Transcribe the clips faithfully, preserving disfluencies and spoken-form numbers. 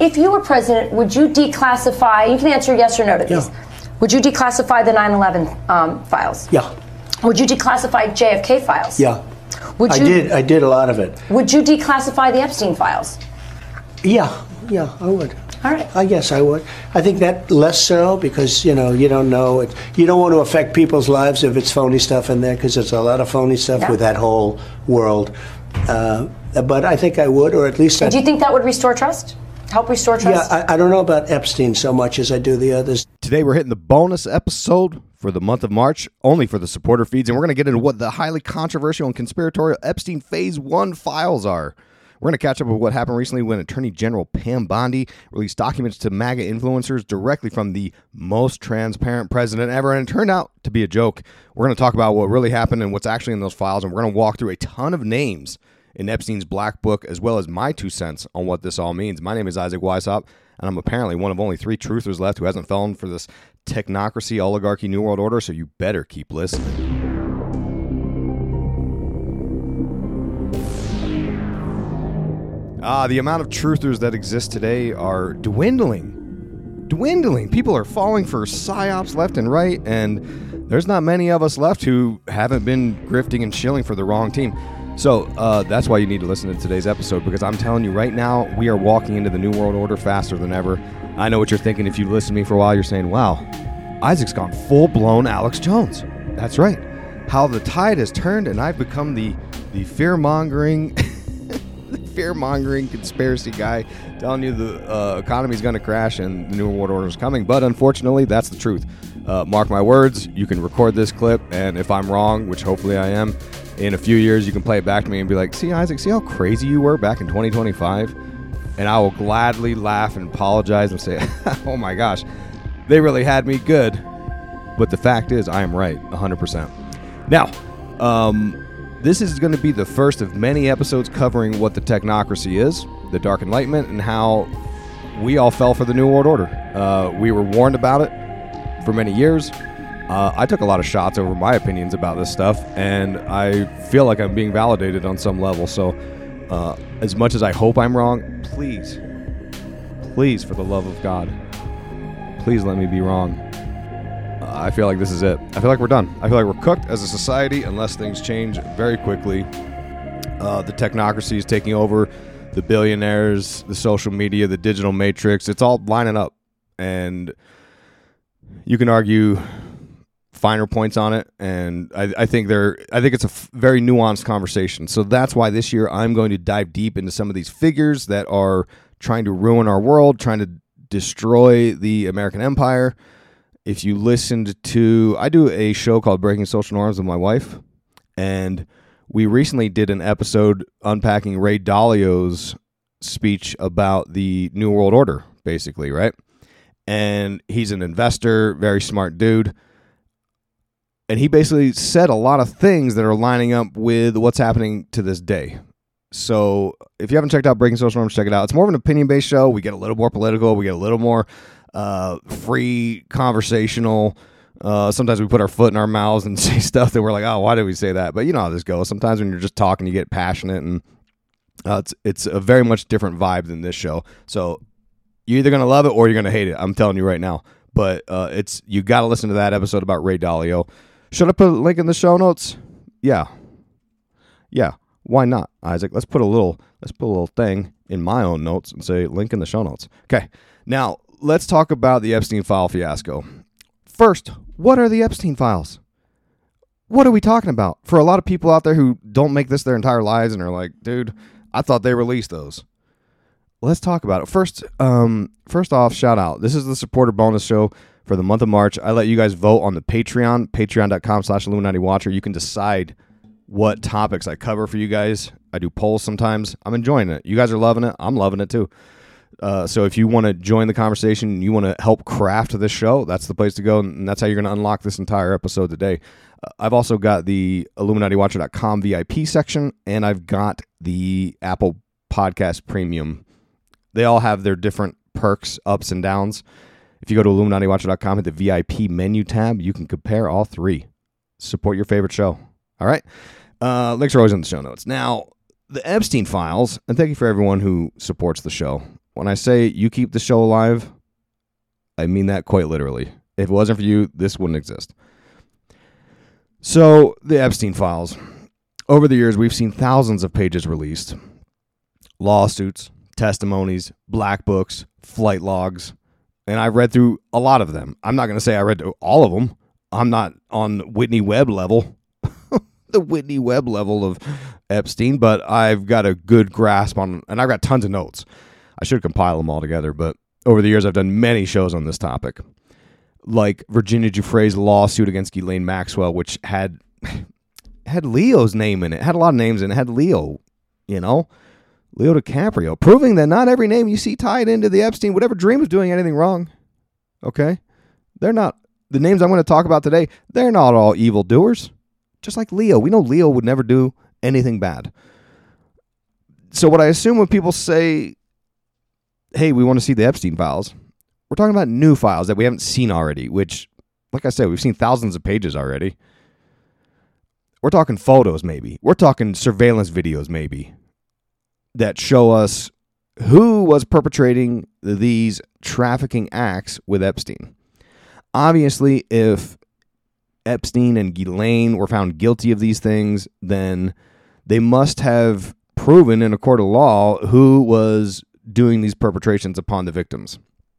If you were president, would you declassify, you can answer yes or no to these. Yeah. Would you declassify the nine eleven um, files? Yeah. Would you declassify J F K files? Yeah. Would you, I did. I did a lot of it. Would you declassify the Epstein files? Yeah. Yeah, I would. All right. I guess I would. I think that less so because, you know, you don't know. It, you don't want to affect people's lives if it's phony stuff in there because there's a lot of phony stuff Yeah. with that whole world. Uh, but I think I would, or at least I. Do you think that would restore trust? Help restore trust? Yeah, I, I don't know about Epstein so much as I do the others. Today we're hitting the bonus episode for the month of March, only for the supporter feeds, and we're going to get into what the highly controversial and conspiratorial Epstein Phase one files are. We're going to catch up with what happened recently when Attorney General Pam Bondi released documents to MAGA influencers directly from the most transparent president ever, and it turned out to be a joke. We're going to talk about what really happened and what's actually in those files, and we're going to walk through a ton of names in Epstein's Black Book, as well as my two cents on what this all means. My name is Isaac Weishaupt, and I'm apparently one of only three truthers left who hasn't fallen for this technocracy, oligarchy, New World Order, so you better keep listening. Ah, the amount of truthers that exist today are dwindling. Dwindling. People are falling for psyops left and right, and there's not many of us left who haven't been grifting and shilling for the wrong team. So uh, that's why you need to listen to today's episode, because I'm telling you right now, we are walking into the New World Order faster than ever. I know what you're thinking. If you've listened to me for a while, you're saying, wow, Isaac's gone full-blown Alex Jones. That's right. How the tide has turned, and I've become the, the fear-mongering... fear-mongering conspiracy guy telling you the uh, economy's going to crash and the New World Order is coming. But unfortunately, that's the truth. Uh, mark my words. You can record this clip, and if I'm wrong, which hopefully I am, in a few years, you can play it back to me and be like, see, Isaac, see how crazy you were back in twenty twenty-five? And I will gladly laugh and apologize and say, oh my gosh, they really had me good. But the fact is, I am right, one hundred percent. Now, um... this is going to be the first of many episodes covering what the technocracy is, the Dark Enlightenment, and how we all fell for the New World Order. Uh, we were warned about it for many years. Uh, I took a lot of shots over my opinions about this stuff, and I feel like I'm being validated on some level. So uh, as much as I hope I'm wrong, please, please, for the love of God, please let me be wrong. I feel like this is it. I feel like we're done. I feel like we're cooked as a society unless things change very quickly. Uh, the technocracy is taking over. The billionaires, the social media, the digital matrix, it's all lining up. And you can argue finer points on it. And I, I think they're, I think it's a f- very nuanced conversation. So that's why this year I'm going to dive deep into some of these figures that are trying to ruin our world, trying to destroy the American empire. If you listened to, I do a show called Breaking Social Norms with my wife, and we recently did an episode unpacking Ray Dalio's speech about the New World Order, basically, right? And he's an investor, very smart dude, and he basically said a lot of things that are lining up with what's happening to this day. So if you haven't checked out Breaking Social Norms, check it out. It's more of an opinion-based show. We get a little more political. We get a little more uh, free, conversational. Uh, sometimes we put our foot in our mouths and say stuff that we're like, oh, why did we say that? But you know how this goes. Sometimes when you're just talking, you get passionate, and uh, it's it's a very much different vibe than this show. So you're either going to love it or you're going to hate it. I'm telling you right now. But uh, it's you got to listen to that episode about Ray Dalio. Should I put a link in the show notes? Yeah. Yeah. Why not, Isaac? Let's put a little let's put a little thing in my own notes and say link in the show notes. Okay. Now, let's talk about the Epstein file fiasco. First, what are the Epstein files? What are we talking about? For a lot of people out there who don't make this their entire lives and are like, dude, I thought they released those. Let's talk about it. First, um, first off, shout out. This is the supporter bonus show for the month of March. I let you guys vote on the Patreon, patreon.com slash Illuminati Watcher. You can decide what topics I cover for you guys. I do polls sometimes. I'm enjoying it. You guys are loving it. I'm loving it too. Uh, so if you want to join the conversation and you want to help craft this show, that's the place to go, and that's how you're going to unlock this entire episode today. Uh, I've also got the Illuminati Watcher dot com V I P section, and I've got the Apple Podcast Premium. They all have their different perks, ups and downs. If you go to Illuminati Watcher dot com, hit the V I P menu tab, you can compare all three. Support your favorite show. All right? Uh, links are always in the show notes. Now, the Epstein files, and thank you for everyone who supports the show. When I say you keep the show alive, I mean that quite literally. If it wasn't for you, this wouldn't exist. So, the Epstein files. Over the years, we've seen thousands of pages released. Lawsuits, testimonies, black books, flight logs, and I've read through a lot of them. I'm not going to say I read all of them. I'm not on Whitney Webb level, the Whitney Webb level of Epstein, but I've got a good grasp on, and I've got tons of notes. I should compile them all together, but over the years, I've done many shows on this topic, like Virginia Giuffre's lawsuit against Ghislaine Maxwell, which had had Leo's name in it, had a lot of names in it, had Leo, you know, Leo DiCaprio, proving that not every name you see tied into the Epstein would ever dream of doing anything wrong. Okay? They're not, the names I'm going to talk about today, they're not all evildoers. Just like Leo. We know Leo would never do anything bad. So what I assume when people say, hey, we want to see the Epstein files, we're talking about new files that we haven't seen already, which, like I said, we've seen thousands of pages already. We're talking photos, maybe. We're talking surveillance videos, maybe, that show us who was perpetrating these trafficking acts with Epstein. Obviously, if Epstein and Ghislaine were found guilty of these things, then they must have proven in a court of law who was doing these perpetrations upon the victims.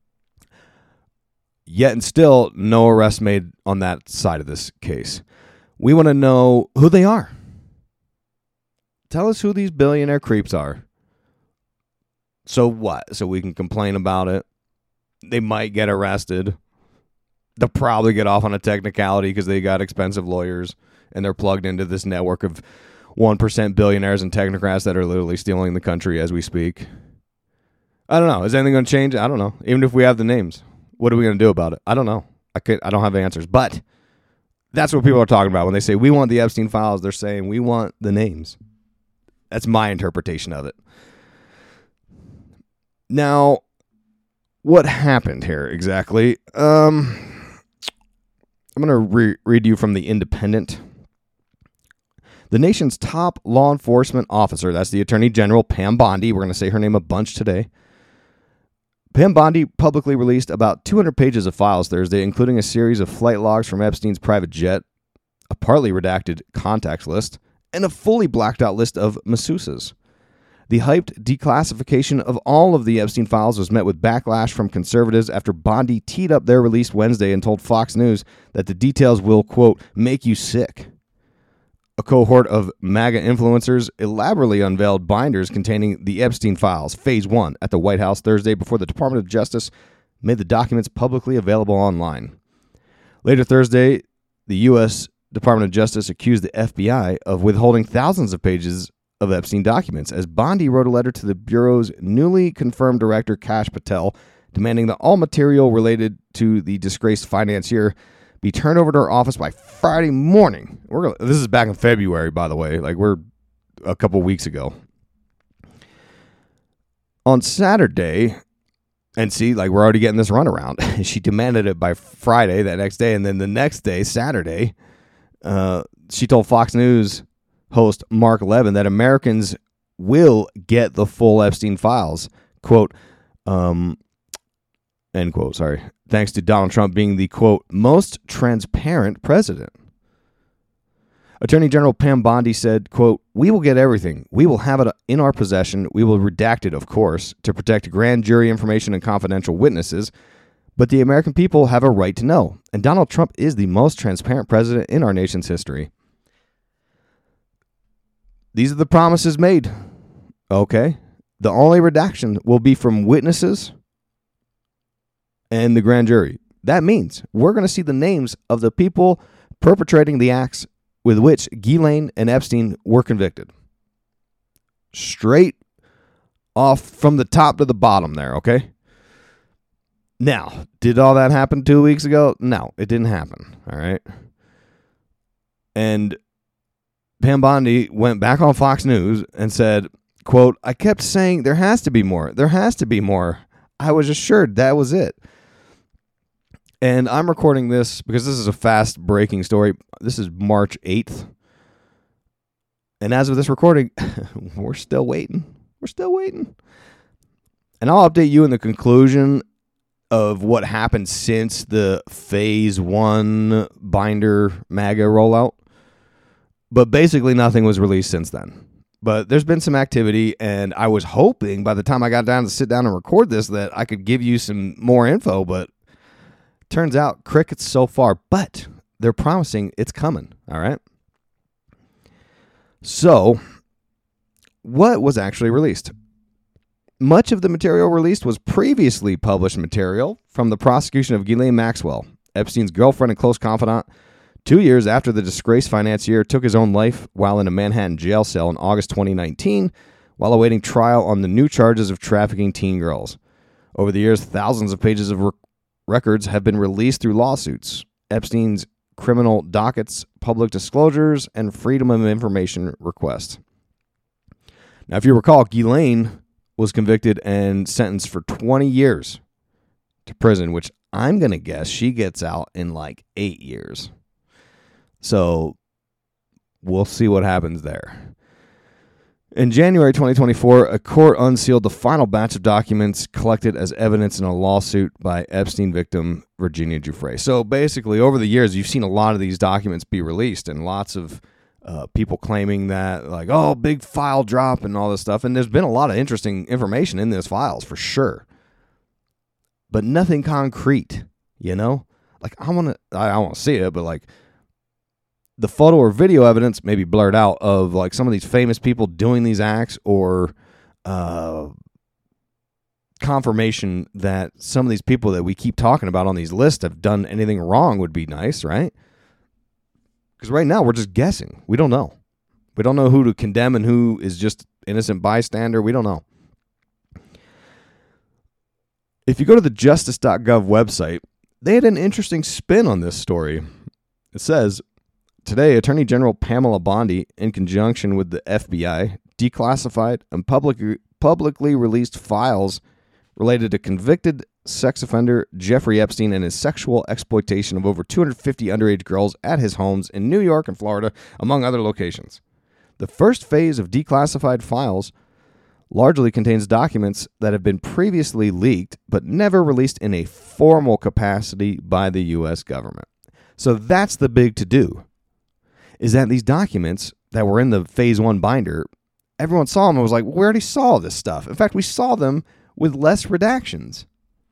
Yet and still, no arrest made on that side of this case. We want to know who they are. Tell us who these billionaire creeps are. So what? So we can complain about it. They might get arrested. They'll probably get off on a technicality because they got expensive lawyers and they're plugged into this network of one percent billionaires and technocrats that are literally stealing the country as we speak. I don't know. Is anything going to change? I don't know. Even if we have the names, what are we going to do about it? I don't know. I could, I don't have answers. But that's what people are talking about. When they say we want the Epstein files, they're saying we want the names. That's my interpretation of it. Now, what happened here exactly? Um, I'm going to re- read you from The Independent. The nation's top law enforcement officer, that's the Attorney General, Pam Bondi. We're going to say her name a bunch today. Pam Bondi publicly released about two hundred pages of files Thursday, including a series of flight logs from Epstein's private jet, a partly redacted contacts list, and a fully blacked out list of masseuses. The hyped declassification of all of the Epstein files was met with backlash from conservatives after Bondi teed up their release Wednesday and told Fox News that the details will, quote, make you sick. A cohort of MAGA influencers elaborately unveiled binders containing the Epstein files, Phase one, at the White House Thursday before the Department of Justice made the documents publicly available online. Later Thursday, the U S Department of Justice accused the F B I of withholding thousands of pages of Epstein documents, as Bondi wrote a letter to the Bureau's newly confirmed director, Kash Patel, demanding that all material related to the disgraced financier be turned over to her office by Friday morning. We're gonna, this is back in February, by the way. Like, we're a couple weeks ago. On Saturday, and see, like, we're already getting this runaround. She demanded it by Friday, that next day, and then the next day, Saturday, uh, she told Fox News host Mark Levin that Americans will get the full Epstein files, quote, um, end quote, sorry, thanks to Donald Trump being the, quote, most transparent president. Attorney General Pam Bondi said, quote, we will get everything. We will have it in our possession. We will redact it, of course, to protect grand jury information and confidential witnesses. But the American people have a right to know. And Donald Trump is the most transparent president in our nation's history. These are the promises made. Okay. The only redaction will be from witnesses and the grand jury. That means we're going to see the names of the people perpetrating the acts with which Ghislaine and Epstein were convicted. Straight off from the top to the bottom there, okay? Now, did all that happen two weeks ago? No, it didn't happen, all right? And Pam Bondi went back on Fox News and said, quote, I kept saying there has to be more. There has to be more. I was assured that was it. And I'm recording this because this is a fast breaking story. This is March eighth. And as of this recording, we're still waiting. We're still waiting. And I'll update you in the conclusion of what happened since the phase one binder MAGA rollout. But basically nothing was released since then. But there's been some activity, and I was hoping by the time I got down to sit down and record this that I could give you some more info, but turns out crickets so far. But they're promising it's coming, all right? So, what was actually released? Much of the material released was previously published material from the prosecution of Ghislaine Maxwell, Epstein's girlfriend and close confidant, two years after the disgraced financier took his own life while in a Manhattan jail cell in August twenty nineteen, while awaiting trial on the new charges of trafficking teen girls. Over the years, thousands of pages of rec- records have been released through lawsuits, Epstein's criminal dockets, public disclosures, and freedom of information requests. Now, if you recall, Ghislaine was convicted and sentenced for twenty years to prison, which I'm going to guess she gets out in like eight years. So we'll see what happens there. In January twenty twenty-four, a court unsealed the final batch of documents collected as evidence in a lawsuit by Epstein victim Virginia Giuffre. So basically, over the years, you've seen a lot of these documents be released, and lots of uh, people claiming that, like, oh, big file drop and all this stuff. And there's been a lot of interesting information in those files, for sure. But nothing concrete, you know? Like, I want to, I, I want to see it, but, like, the photo or video evidence may be blurred out of, like, some of these famous people doing these acts, or uh, confirmation that some of these people that we keep talking about on these lists have done anything wrong would be nice, right? Because right now we're just guessing. We don't know. We don't know who to condemn and who is just innocent bystander. We don't know. If you go to the justice dot gov website, they had an interesting spin on this story. It says, today, Attorney General Pamela Bondi, in conjunction with the F B I, declassified and public, publicly released files related to convicted sex offender Jeffrey Epstein and his sexual exploitation of over two hundred fifty underage girls at his homes in New York and Florida, among other locations. The first phase of declassified files largely contains documents that have been previously leaked but never released in a formal capacity by the U S government. So that's the big to-do, is that these documents that were in the phase one binder, everyone saw them and was like, we already saw this stuff. In fact, we saw them with less redactions.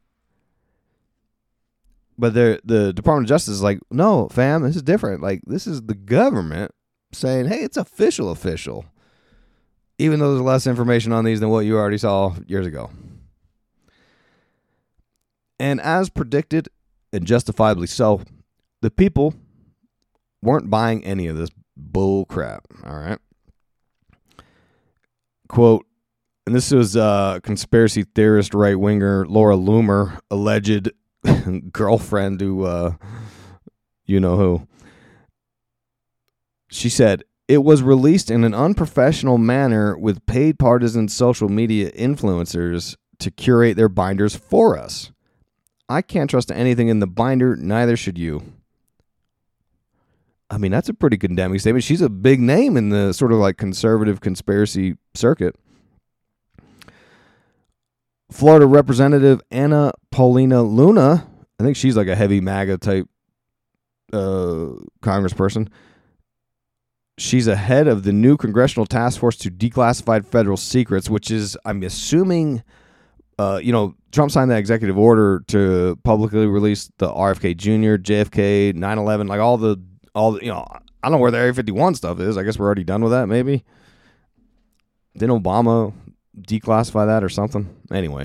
But the the Department of Justice is like, no, fam, this is different. Like, this is the government saying, hey, it's official, official. Even though there's less information on these than what you already saw years ago. And as predicted, and justifiably so, the people weren't buying any of this bull crap, all right? Quote, and this was uh, conspiracy theorist right-winger Laura Loomer, alleged girlfriend to uh, you-know-who. She said, it was released in an unprofessional manner with paid partisan social media influencers to curate their binders for us. I can't trust anything in the binder, neither should you. I mean, that's a pretty condemning statement. She's a big name in the sort of like conservative conspiracy circuit. Florida Representative Anna Paulina Luna, I think she's like a heavy MAGA type uh, congressperson. She's a head of the new Congressional Task Force to Declassified Federal Secrets, which is, I'm assuming, uh, you know, Trump signed that executive order to publicly release the R F K Junior, J F K, nine eleven, like all the, all the, you know, I don't know where the Area fifty-one stuff is. I guess we're already done with that, maybe. Didn't Obama declassify that or something? Anyway.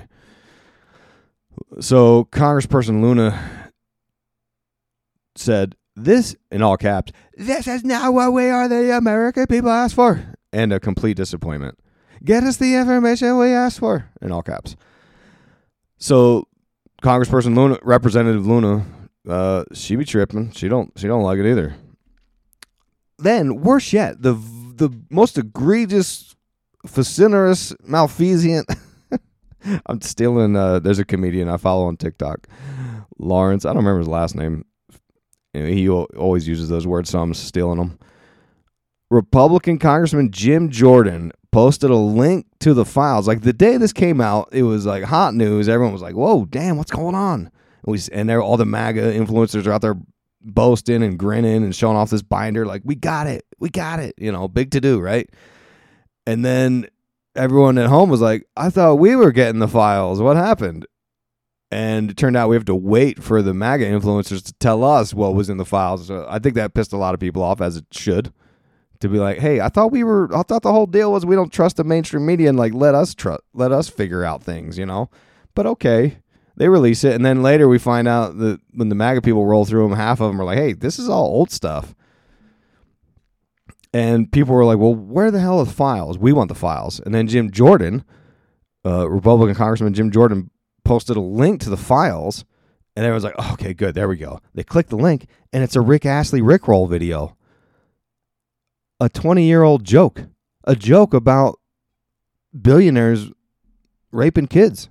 So Congressperson Luna said, this, in all caps, this is not what we are the American people asked for. And a complete disappointment. Get us the information we asked for. In all caps. So Congressperson Luna, Representative Luna, uh, she be tripping. She don't she don't like it either. Then, worse yet, the the most egregious, vociferous, malfeasant. I'm stealing, uh, there's a comedian I follow on TikTok. Lawrence, I don't remember his last name. He always uses those words, so I'm stealing them. Republican Congressman Jim Jordan posted a link to the files. Like the day this came out, it was like hot news. Everyone was like, "Whoa, damn, what's going on?" And, we, and there, all the MAGA influencers are out there boasting and grinning and showing off this binder. Like, we got it, we got it. You know, big to do, right? And then everyone at home was like, "I thought we were getting the files. What happened?" And it turned out we have to wait for the MAGA influencers to tell us what was in the files. So I think that pissed a lot of people off, as it should. To be like, hey, I thought we were, I thought the whole deal was we don't trust the mainstream media and like let us trust, let us figure out things, you know. But okay, they release it, and then later we find out that when the MAGA people roll through them, half of them are like, hey, this is all old stuff. And people were like, well, where the hell are the files? We want the files. And then Jim Jordan, uh, Republican Congressman Jim Jordan, posted a link to the files, and everyone's like, oh, okay, good, there we go. They click the link, and it's a Rick Astley Rickroll video. A twenty-year-old joke. A joke about billionaires raping kids.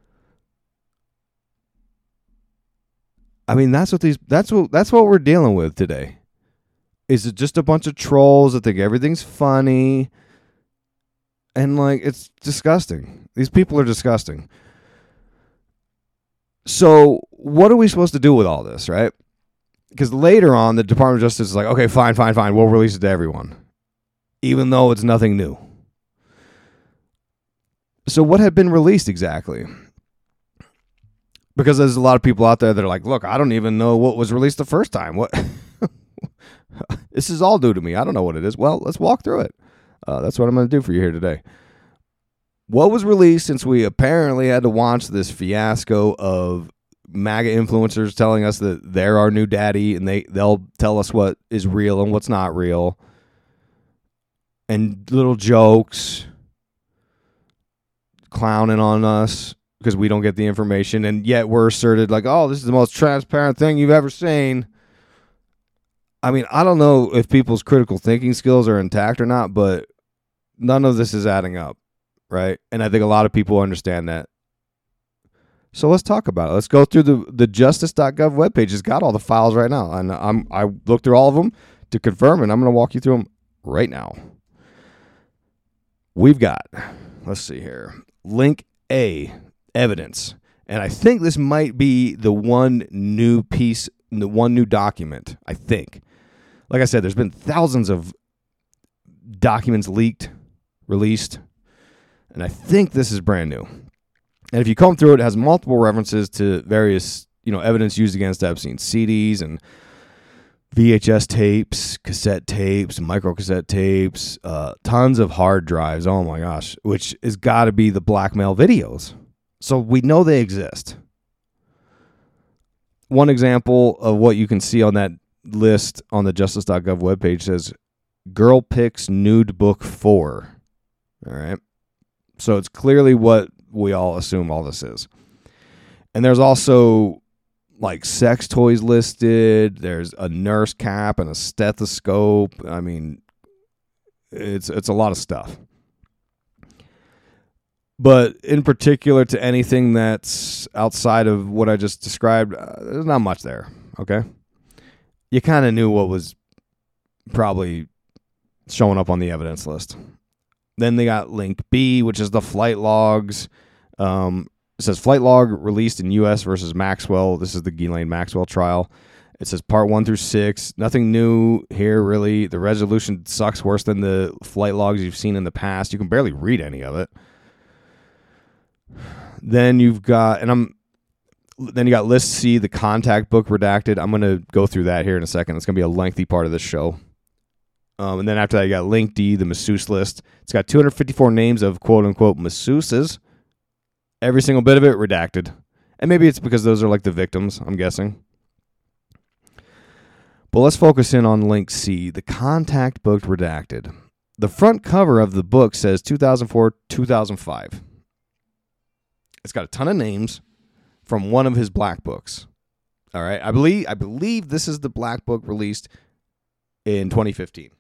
I mean, that's what these that's what that's what we're dealing with today. Is it just a bunch of trolls that think everything's funny? And like, it's disgusting. These people are disgusting. So, what are we supposed to do with all this, right? Because later on, the Department of Justice is like, okay, fine, fine, fine. We'll release it to everyone. Even though it's nothing new. So what had been released exactly? Because there's a lot of people out there that are like, look, I don't even know what was released the first time. What? This is all new to me. I don't know what it is. Well, let's walk through it. Uh, that's what I'm going to do for you here today. What was released, since we apparently had to watch this fiasco of MAGA influencers telling us that they're our new daddy and they, they'll tell us what is real and what's not real. And little jokes, clowning on us because we don't get the information. And yet we're asserted like, oh, this is the most transparent thing you've ever seen. I mean, I don't know if people's critical thinking skills are intact or not, but none of this is adding up, right? And I think a lot of people understand that. So let's talk about it. Let's go through the, the justice dot gov webpage. It's got all the files right now. And I'm I looked through all of them to confirm, and I'm going to walk you through them right now. We've got, let's see here, link A, evidence. And I think this might be the one new piece, the one new document, I think. Like I said, there's been thousands of documents leaked, released, and I think this is brand new. And if you comb through it, it has multiple references to various, you know, evidence used against Epstein. C Ds and V H S tapes, cassette tapes, micro cassette tapes, uh, tons of hard drives. Oh my gosh, which has got to be the blackmail videos. So we know they exist. One example of what you can see on that list on the justice dot gov webpage says Girl Pics Nude Book four. All right. So it's clearly what we all assume all this is. And there's also like sex toys listed. There's a nurse cap and a stethoscope. I mean, it's it's a lot of stuff. But in particular to anything that's outside of what I just described, uh, there's not much there, okay? You kind of knew what was probably showing up on the evidence list. Then they got link B, which is the flight logs. Um, it says flight log released in U S versus Maxwell. This is the Ghislaine Maxwell trial. It says part one through six. Nothing new here, really. The resolution sucks worse than the flight logs you've seen in the past. You can barely read any of it. Then you've got, and I'm, then you got list C, the contact book redacted. I'm going to go through that here in a second. It's going to be a lengthy part of this show. Um, and then after that, you got link D, the masseuse list. It's got two hundred fifty-four names of quote unquote masseuses. Every single bit of it redacted. And maybe it's because those are like the victims, I'm guessing. But let's focus in on link C, the contact book redacted. The front cover of the book says two thousand four, two thousand five. It's got a ton of names from one of his black books. All right. I believe I believe this is the black book released in twenty fifteen.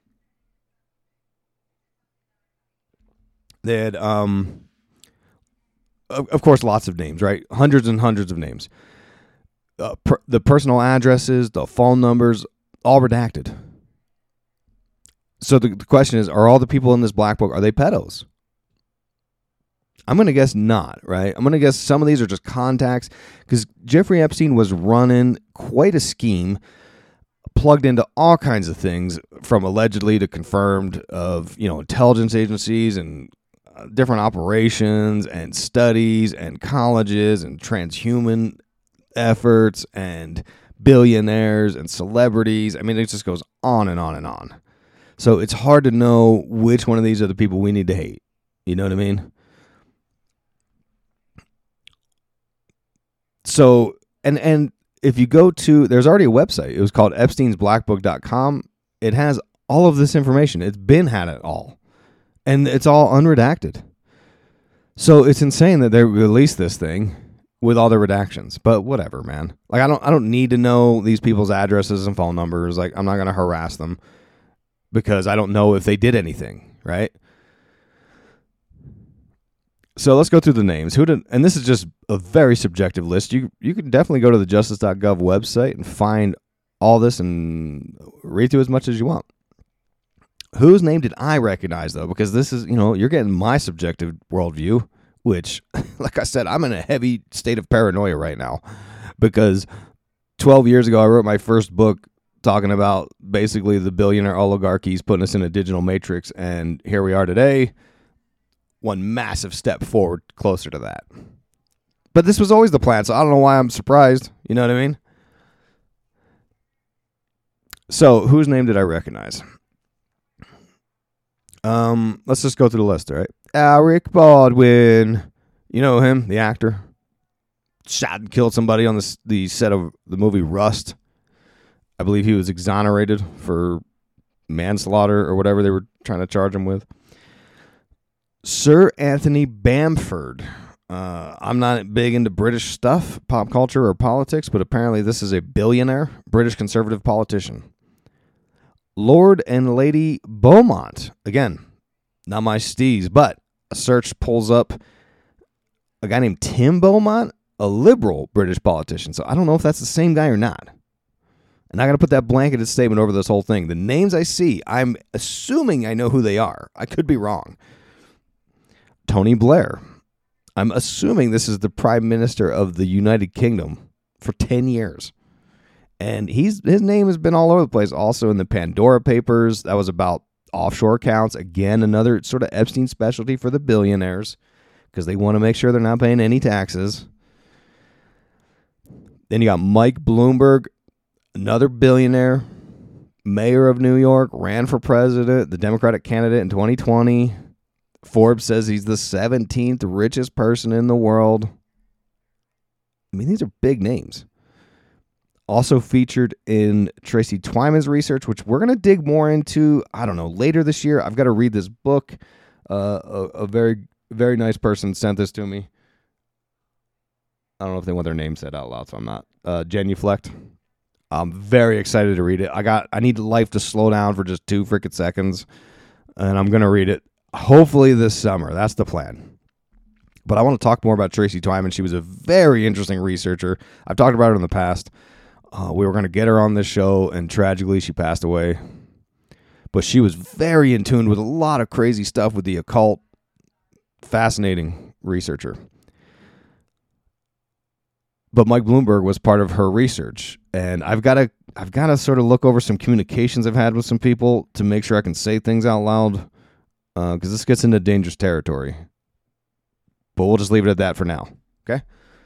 They had, um, of, of course, lots of names, right? Hundreds and hundreds of names. Uh, per, the personal addresses, the phone numbers, all redacted. So the, the question is, are all the people in this black book, are they pedos? I'm going to guess not, right? I'm going to guess some of these are just contacts, because Jeffrey Epstein was running quite a scheme, plugged into all kinds of things, from allegedly to confirmed, of, you know, intelligence agencies and uh, different operations and studies and colleges and transhuman efforts and billionaires and celebrities. I mean, it just goes on and on and on. So it's hard to know which one of these are the people we need to hate. You know what I mean? So, and and if you go to, there's already a website. It was called epsteins black book dot com. It has all of this information. It's been had it all. And it's all unredacted. So it's insane that they released this thing with all the redactions. But whatever, man. Like, I don't I don't need to know these people's addresses and phone numbers. Like, I'm not going to harass them, because I don't know if they did anything, right? So let's go through the names. Who did, and this is just a very subjective list. You you can definitely go to the justice dot gov website and find all this and read through as much as you want. Whose name did I recognize, though? Because this is, you know, you're getting my subjective worldview, which, like I said, I'm in a heavy state of paranoia right now, because twelve years ago I wrote my first book talking about basically the billionaire oligarchies putting us in a digital matrix, and here we are today, one massive step forward closer to that. But this was always the plan, so I don't know why I'm surprised. You know what I mean? So, whose name did I recognize? Um, let's just go through the list, all right? Alec Baldwin. You know him, the actor. Shot and killed somebody on the, the set of the movie Rust. I believe he was exonerated for manslaughter or whatever they were trying to charge him with. Sir Anthony Bamford. Uh, I'm not big into British stuff, pop culture, or politics, but apparently this is a billionaire British conservative politician. Lord and Lady Beaumont. Again, not my steez, but a search pulls up a guy named Tim Beaumont, a liberal British politician. So I don't know if that's the same guy or not. And I got to put that blanketed statement over this whole thing. The names I see, I'm assuming I know who they are. I could be wrong. Tony Blair. I'm assuming this is the Prime Minister of the United Kingdom for ten years. And he's his name has been all over the place. Also in the Pandora Papers, that was about offshore accounts. Again, another sort of Epstein specialty for the billionaires, because they want to make sure they're not paying any taxes. Then you got Mike Bloomberg, another billionaire, mayor of New York, ran for president, the Democratic candidate in twenty twenty. Forbes says he's the seventeenth richest person in the world. I mean, these are big names. Also featured in Tracy Twyman's research, which we're going to dig more into, I don't know, later this year. I've got to read this book. Uh, a, a very, very nice person sent this to me. I don't know if they want their name said out loud, so I'm not. Uh, Genuflect. I'm very excited to read it. I got. I need life to slow down for just two freaking seconds, and I'm going to read it hopefully this summer. That's the plan. But I want to talk more about Tracy Twyman. She was a very interesting researcher. I've talked about her in the past. Uh, we were going to get her on this show, and tragically she passed away. But she was very in tune with a lot of crazy stuff with the occult. Fascinating researcher. But Mike Bloomberg was part of her research, and I've got to I've got to sort of look over some communications I've had with some people to make sure I can say things out loud, because uh, this gets into dangerous territory. But we'll just leave it at that for now, okay?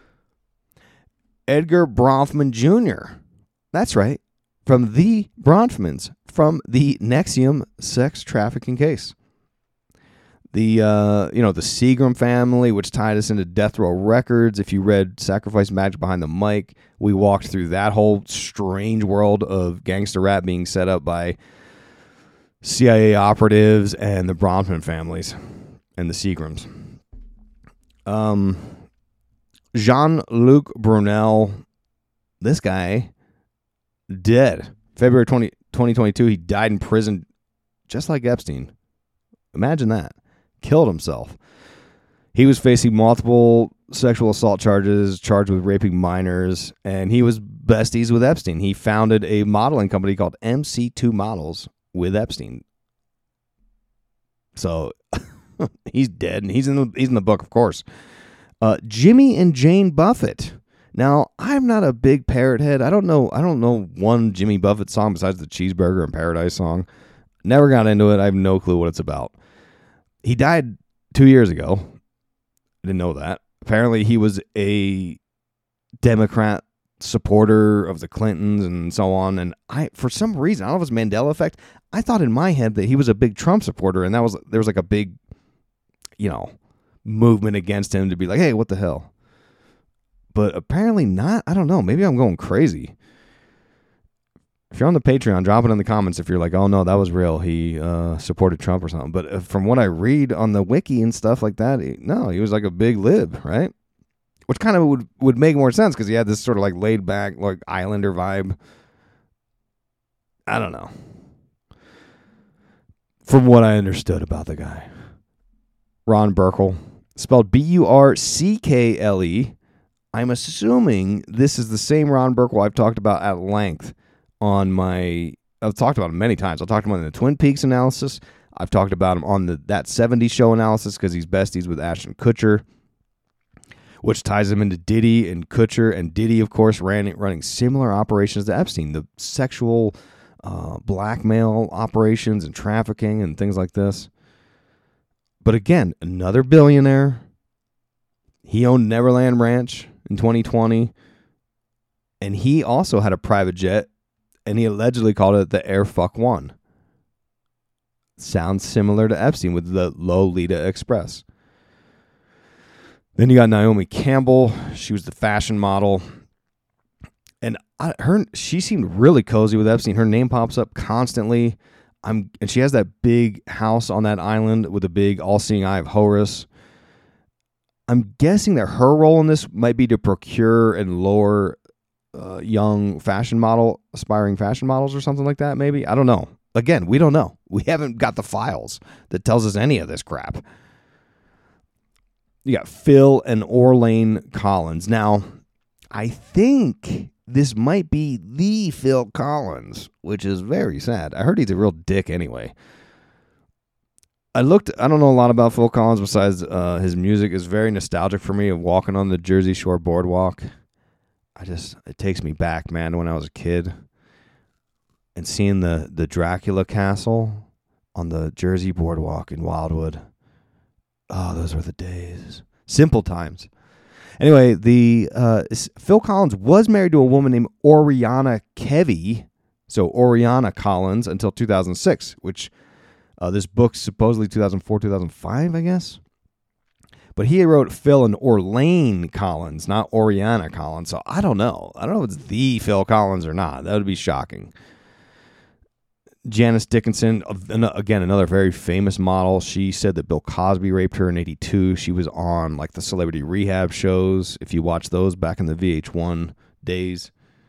Edgar Bronfman Junior That's right, from the Bronfmans, from the Nexium sex trafficking case. The uh, you know the Seagram family, which tied us into Death Row Records. If you read Sacrifice Magic Behind the Mic, we walked through that whole strange world of gangster rap being set up by C I A operatives and the Bronfman families and the Seagrams. Um, Jean-Luc Brunel, this guy, dead. February twentieth, twenty twenty-two, he died in prison just like Epstein. Imagine that. Killed himself. He was facing multiple sexual assault charges, charged with raping minors, and he was besties with Epstein. He founded a modeling company called M C two Models with Epstein. So he's dead, and he's in the he's in the book, of course. Uh, Jimmy and Jane Buffett. Now, I'm not a big Parrot head. I don't know. I don't know one Jimmy Buffett song besides the Cheeseburger and Paradise song. Never got into it. I have no clue what it's about. He died two years ago. I didn't know that. Apparently, he was a Democrat supporter of the Clintons and so on. And I, for some reason, I don't know if it's Mandela effect, I thought in my head that he was a big Trump supporter, and that was there was like a big, you know, movement against him to be like, hey, what the hell? But apparently not. I don't know. Maybe I'm going crazy. If you're on the Patreon, drop it in the comments if you're like, oh, no, that was real. He uh, supported Trump or something. But from what I read on the wiki and stuff like that, he, no, he was like a big lib, right? Which kind of would, would make more sense because he had this sort of like laid back, like Islander vibe. I don't know. From what I understood about the guy. Ron Burkle, spelled B U R C K L E. I'm assuming this is the same Ron Burkle I've talked about at length on my... I've talked about him many times. I've talked about him in the Twin Peaks analysis. I've talked about him on the That seventies Show analysis because he's besties with Ashton Kutcher, which ties him into Diddy and Kutcher. And Diddy, of course, ran running similar operations to Epstein, the sexual uh, blackmail operations and trafficking and things like this. But again, another billionaire. He owned Neverland Ranch in twenty twenty. And he also had a private jet, and he allegedly called it the Air Fuck One. Sounds similar to Epstein with the Lolita Express. Then you got Naomi Campbell. She was the fashion model. And I, her, she seemed really cozy with Epstein. Her name pops up constantly. I'm, and she has that big house on that island with a big all-seeing eye of Horus. I'm guessing that her role in this might be to procure and lure uh, young fashion model, aspiring fashion models or something like that, maybe. I don't know. Again, we don't know. We haven't got the files that tells us any of this crap. You got Phil and Orlane Collins. Now, I think this might be the Phil Collins, which is very sad. I heard he's a real dick anyway. I looked, I don't know a lot about Phil Collins besides uh, his music is very nostalgic for me of walking on the Jersey Shore boardwalk. I just, it takes me back, man, when I was a kid. And seeing the, the Dracula castle on the Jersey boardwalk in Wildwood. Oh, those were the days. Simple times. Anyway, the uh, Phil Collins was married to a woman named Oriana Kevy, so Oriana Collins, until two thousand six, which uh, this book supposedly two thousand four, two thousand five, I guess. But he wrote Phil and Orlane Collins, not Oriana Collins, so I don't know. I don't know if it's the Phil Collins or not. That would be shocking. Janice Dickinson, again, another very famous model. She said that Bill Cosby raped her in eighty-two. She was on like the celebrity rehab shows, if you watch those back in the V H one days.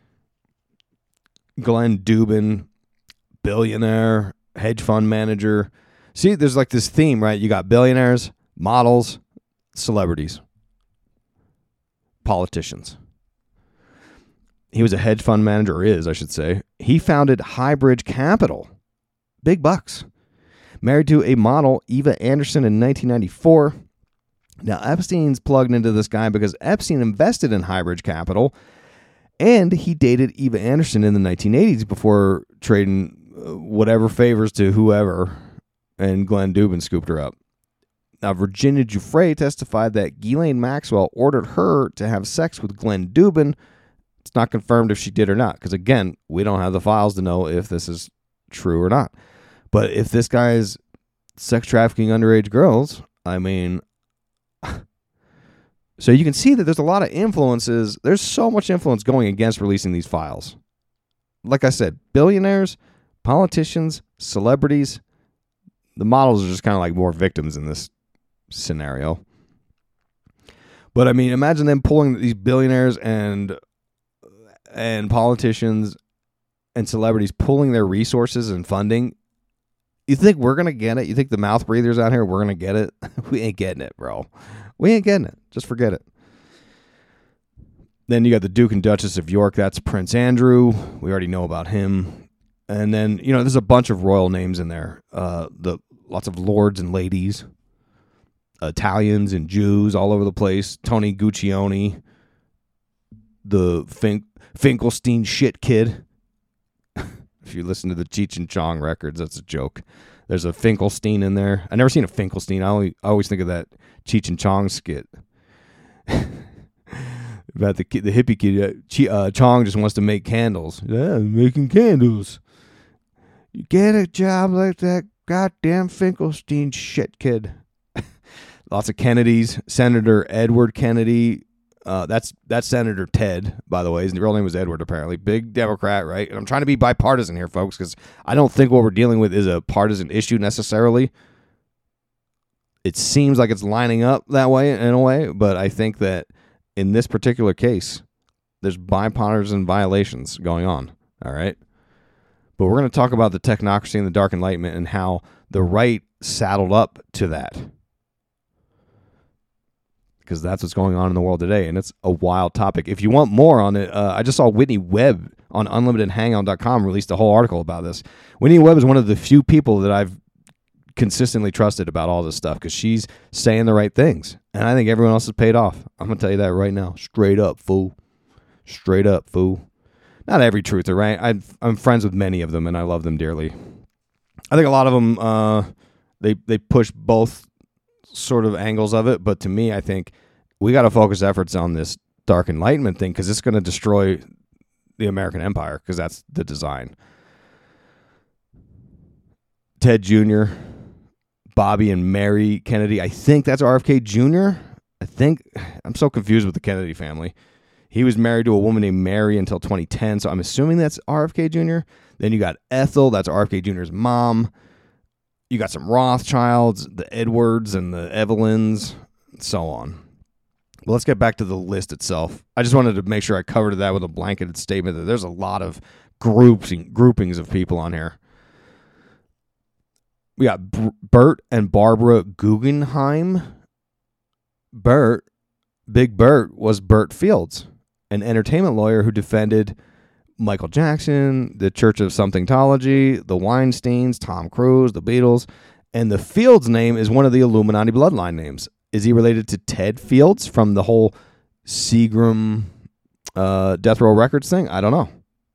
Glenn Dubin, billionaire, hedge fund manager. See, there's like this theme, right? You got billionaires, models, celebrities, politicians. He was a hedge fund manager, or is, I should say. He founded Highbridge Capital. Big bucks. Married to a model, Eva Anderson, in nineteen ninety-four. Now, Epstein's plugged into this guy because Epstein invested in Highbridge Capital, and he dated Eva Anderson in the nineteen eighties before trading whatever favors to whoever, and Glenn Dubin scooped her up. Now, Virginia Giuffre testified that Ghislaine Maxwell ordered her to have sex with Glenn Dubin. It's not confirmed if she did or not, because, again, we don't have the files to know if this is true or not. But if this guy is sex trafficking underage girls, I mean, so you can see that there's a lot of influences. There's so much influence going against releasing these files. Like I said, billionaires, politicians, celebrities, the models are just kind of like more victims in this scenario. But, I mean, imagine them pulling these billionaires and... and politicians and celebrities pulling their resources and funding. You think we're going to get it? You think the mouth breathers out here, we're going to get it? We ain't getting it, bro. We ain't getting it. Just forget it. Then you got the Duke and Duchess of York. That's Prince Andrew. We already know about him. And then, you know, there's a bunch of royal names in there. Uh, the lots of lords and ladies, Italians and Jews all over the place. Tony Guccione, the Fink, Finkelstein shit kid. If you listen to the Cheech and Chong records, that's a joke. There's a Finkelstein in there. I never seen a Finkelstein. I, only, I always think of that Cheech and Chong skit. About the kid, the hippie kid. Uh, Chong just wants to make candles. Yeah, I'm making candles. You get a job like that goddamn Finkelstein shit kid. Lots of Kennedys. Senator Edward Kennedy. Uh, that's that's Senator Ted, by the way. His real name was Edward, apparently. Big Democrat, right? And I'm trying to be bipartisan here, folks, because I don't think what we're dealing with is a partisan issue necessarily. It seems like it's lining up that way in a way, but I think that in this particular case, there's bipartisan violations going on, all right? But we're going to talk about the technocracy and the Dark Enlightenment and how the right saddled up to that. Because that's what's going on in the world today, and it's a wild topic. If you want more on it, uh, I just saw Whitney Webb on unlimited hangout dot com released a whole article about this. Whitney Webb is one of the few people that I've consistently trusted about all this stuff because she's saying the right things, and I think everyone else has paid off. I'm going to tell you that right now. Straight up, fool. Straight up, fool. Not every truther, right? I've, I'm friends with many of them, and I love them dearly. I think a lot of them, uh, they, they push both sort of angles of it, but to me, I think we got to focus efforts on this Dark Enlightenment thing because it's going to destroy the American empire because that's the design. Ted Junior, Bobby and Mary Kennedy, I think that's R F K Junior I think, I'm so confused with the Kennedy family. He was married to a woman named Mary until twenty ten, so I'm assuming that's R F K Junior Then you got Ethel, that's R F K Junior's mom. You got some Rothschilds, the Edwards and the Evelyns, and so on. Well, let's get back to the list itself. I just wanted to make sure I covered that with a blanketed statement that there's a lot of groups, groupings of people on here. We got B- Bert and Barbara Guggenheim. Bert, Big Bert, was Bert Fields, an entertainment lawyer who defended Michael Jackson, the Church of Somethingtology, the Weinsteins, Tom Cruise, the Beatles, and the Fields name is one of the Illuminati bloodline names. Is he related to Ted Fields from the whole Seagram uh, Death Row Records thing? I don't know.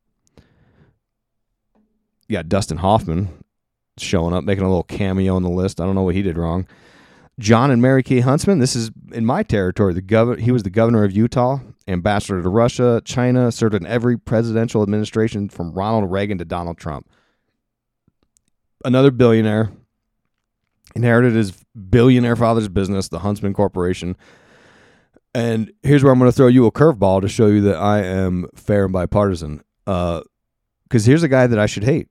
You got Dustin Hoffman showing up, making a little cameo on the list. I don't know what he did wrong. John and Mary Kay Huntsman. This is in my territory. The gov- He was the governor of Utah, ambassador to Russia, China, served in every presidential administration from Ronald Reagan to Donald Trump. Another billionaire. Inherited his billionaire father's business, the Huntsman Corporation. And here's where I'm going to throw you a curveball to show you that I am fair and bipartisan. Because uh, here's a guy that I should hate.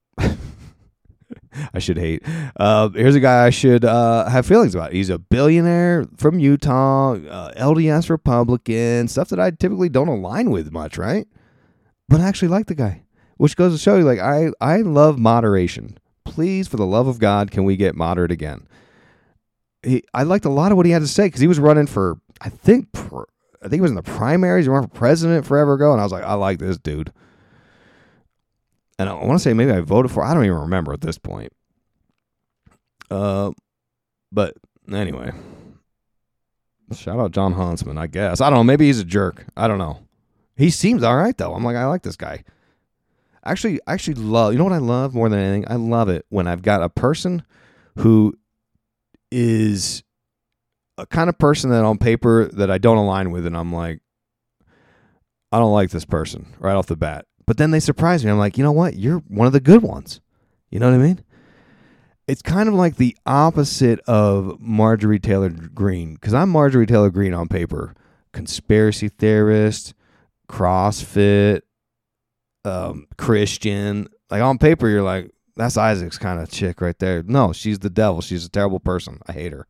I should hate. Uh, here's a guy I should uh, have feelings about. He's a billionaire from Utah, uh, L D S Republican, stuff that I typically don't align with much, right? But I actually like the guy, which goes to show you, like, I, I love moderation. Please, for the love of God, can we get moderate again? He, I liked a lot of what he had to say because he was running for, I think, pr- I think he was in the primaries. He ran for president forever ago, and I was like, I like this dude. And I want to say maybe I voted for. I don't even remember at this point. Uh, but anyway, shout out John Huntsman, I guess. I don't know. Maybe he's a jerk. I don't know. He seems all right though. I'm like, I like this guy. Actually, I actually love. You know what I love more than anything? I love it when I've got a person who is a kind of person that on paper that I don't align with, and I'm like, I don't like this person right off the bat. But then they surprise me. I'm like, you know what? You're one of the good ones. You know what I mean? It's kind of like the opposite of Marjorie Taylor Greene, because I'm Marjorie Taylor Greene on paper. Conspiracy theorist, CrossFit, um, Christian. Like on paper, you're like, that's Isaac's kind of chick right there. No, she's the devil. She's a terrible person. I hate her.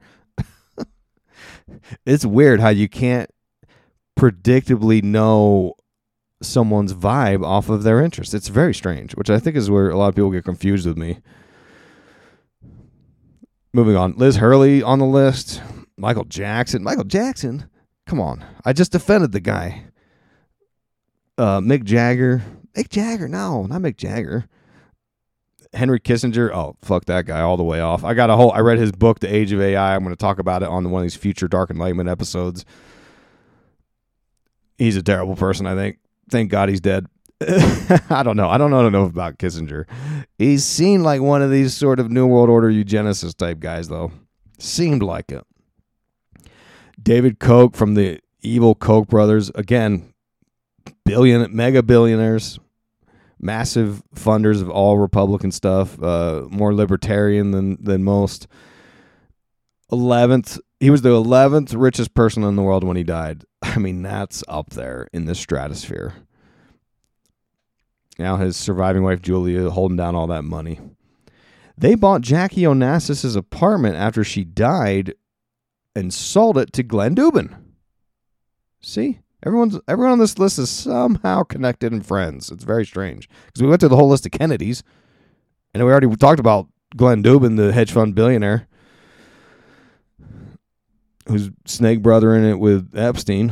It's weird how you can't predictably know someone's vibe off of their interest. It's very strange, which I think is where a lot of people get confused with me. Moving on. Liz Hurley on the list. Michael Jackson. Michael Jackson? Come on. I just defended the guy. Uh, Mick Jagger. Mick Jagger. No, not Mick Jagger. Henry Kissinger, oh, fuck that guy all the way off. I got a whole, I read his book, The Age of A I. I'm going to talk about it on one of these future Dark Enlightenment episodes. He's a terrible person, I think. Thank God he's dead. I don't know. I don't know enough about Kissinger. He's seemed like one of these sort of New World Order eugenicist type guys, though. Seemed like it. David Koch from the evil Koch brothers. Again, billion, mega billionaires. Massive funders of all Republican stuff. Uh, more libertarian than, than most. eleventh. He was the eleventh richest person in the world when he died. I mean, that's up there in the stratosphere. Now his surviving wife, Julia, holding down all that money. They bought Jackie Onassis' apartment after she died and sold it to Glenn Dubin. See? Everyone's everyone on this list is somehow connected and friends. It's very strange. Because we went through the whole list of Kennedys, and we already talked about Glenn Dubin, the hedge fund billionaire, who's snake brother in it with Epstein.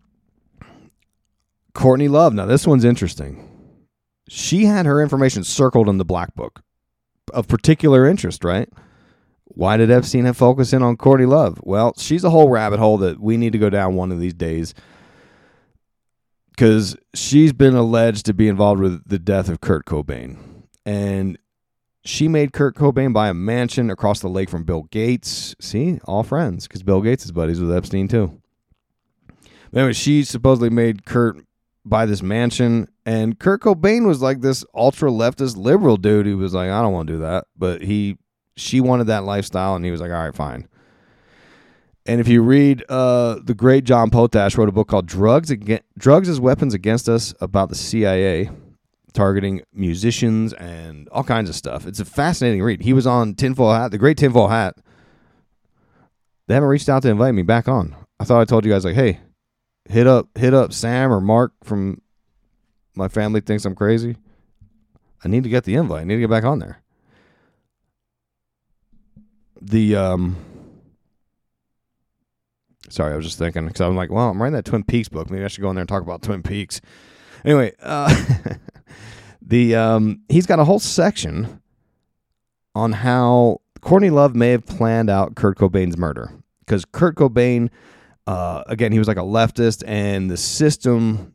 Courtney Love. Now, this one's interesting. She had her information circled in the black book of particular interest, right? Why did Epstein have focus in on Courtney Love? Well, she's a whole rabbit hole that we need to go down one of these days because she's been alleged to be involved with the death of Kurt Cobain. And she made Kurt Cobain buy a mansion across the lake from Bill Gates. See, all friends, because Bill Gates is buddies with Epstein too. But anyway, she supposedly made Kurt buy this mansion, and Kurt Cobain was like this ultra leftist liberal dude who was like, I don't want to do that, but he, she wanted that lifestyle, and he was like, all right, fine. And if you read, uh, the great John Potash wrote a book called Drugs Against, Drugs as Weapons Against Us about the C I A targeting musicians and all kinds of stuff. It's a fascinating read. He was on Tinfoil Hat, the great Tinfoil Hat. They haven't reached out to invite me back on. I thought I told you guys, like, hey, hit up hit up Sam or Mark from My Family Thinks I'm Crazy. I need to get the invite. I need to get back on there. The, um... Sorry, I was just thinking, because I'm like, well, I'm writing that Twin Peaks book. Maybe I should go in there and talk about Twin Peaks. Anyway, uh, the um, he's got a whole section on how Courtney Love may have planned out Kurt Cobain's murder. Because Kurt Cobain, uh, again, he was like a leftist, and the system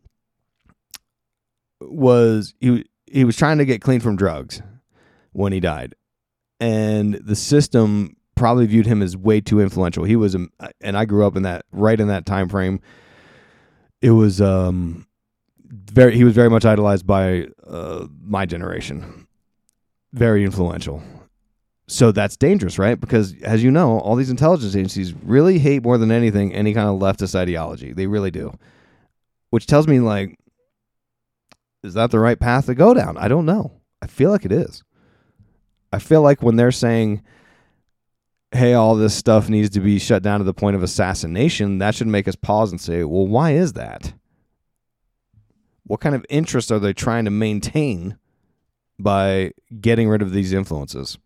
was, he, he was trying to get clean from drugs when he died. And the system probably viewed him as way too influential. He was, and I grew up in that, right in that time frame. It was um, very, he was very much idolized by uh, my generation. Very influential. So that's dangerous, right? Because as you know, all these intelligence agencies really hate more than anything any kind of leftist ideology. They really do. Which tells me, like, is that the right path to go down? I don't know. I feel like it is. I feel like when they're saying, hey, all this stuff needs to be shut down to the point of assassination, that should make us pause and say, well, why is that? What kind of interest are they trying to maintain by getting rid of these influences?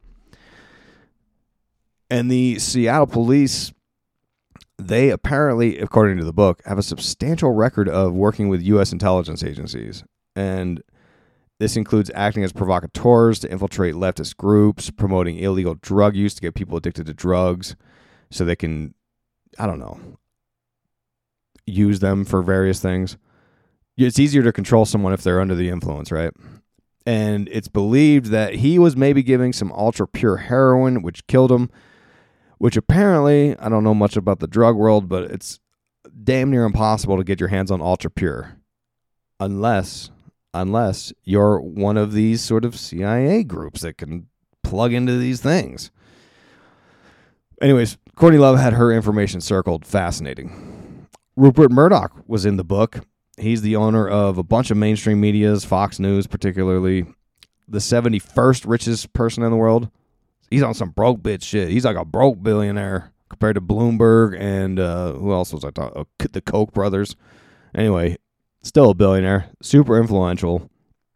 And the Seattle police, they apparently, according to the book, have a substantial record of working with U S intelligence agencies. And this includes acting as provocateurs to infiltrate leftist groups, promoting illegal drug use to get people addicted to drugs so they can, I don't know, use them for various things. It's easier to control someone if they're under the influence, right? And it's believed that he was maybe giving some ultra pure heroin, which killed him, which apparently, I don't know much about the drug world, but it's damn near impossible to get your hands on ultra pure unless... Unless you're one of these sort of C I A groups that can plug into these things. Anyways, Courtney Love had her information circled. Fascinating. Rupert Murdoch was in the book. He's the owner of a bunch of mainstream medias, Fox News particularly, the seventy-first richest person in the world. He's on some broke bitch shit. He's like a broke billionaire compared to Bloomberg and uh, who else was I talking? Oh, the Koch brothers. Anyway, still a billionaire, super influential,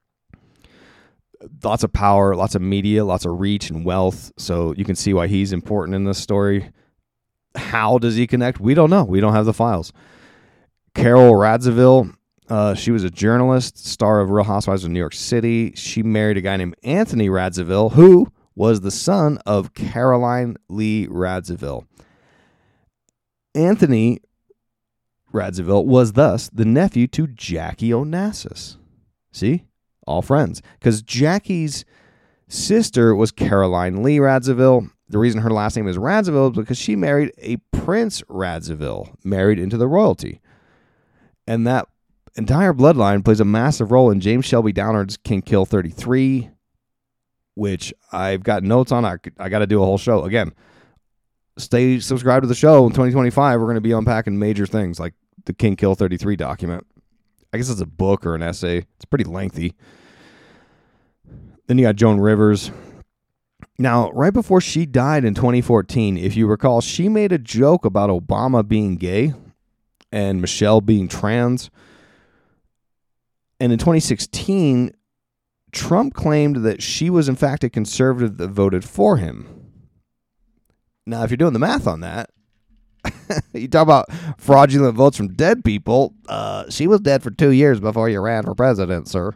lots of power, lots of media, lots of reach and wealth. So you can see why he's important in this story. How does he connect? We don't know. We don't have the files. Carol Radziwill, Uh, she was a journalist, star of Real Housewives of New York City. She married a guy named Anthony Radziwill, who was the son of Caroline Lee Radziwill. Anthony Radziwill was thus the nephew to Jackie Onassis. See? All friends. Because Jackie's sister was Caroline Lee Radziwill. The reason her last name is Radziwill is because she married a Prince Radziwill, married into the royalty. And that entire bloodline plays a massive role in James Shelby Downard's King Kill thirty-three, which I've got notes on. I, I got to do a whole show. Again, stay subscribed to the show. In twenty twenty-five, we're going to be unpacking major things like the King Kill thirty-three document. I guess it's a book or an essay. It's pretty lengthy. Then you got Joan Rivers. Now, right before she died in twenty fourteen, if you recall, she made a joke about Obama being gay and Michelle being trans. And in twenty sixteen, Trump claimed that she was, in fact, a conservative that voted for him. Now, if you're doing the math on that, you talk about fraudulent votes from dead people. Uh, she was dead for two years before you ran for president, sir.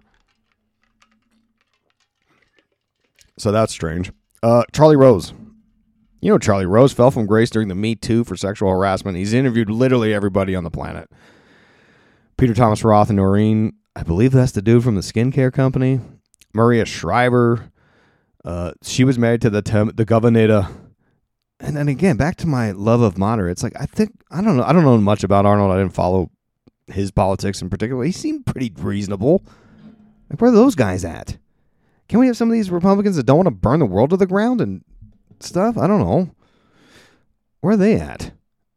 So that's strange. Uh, Charlie Rose. You know Charlie Rose fell from grace during the Me Too for sexual harassment. He's interviewed literally everybody on the planet. Peter Thomas Roth and Noreen. I believe that's the dude from the skincare company. Maria Shriver. Uh, she was married to the tem- the governor. And then again, back to my love of Mater. It's like, I think, I don't know. I don't know much about Arnold. I didn't follow his politics in particular. He seemed pretty reasonable. Like, where are those guys at? Can we have some of these Republicans that don't want to burn the world to the ground and stuff? I don't know. Where are they at?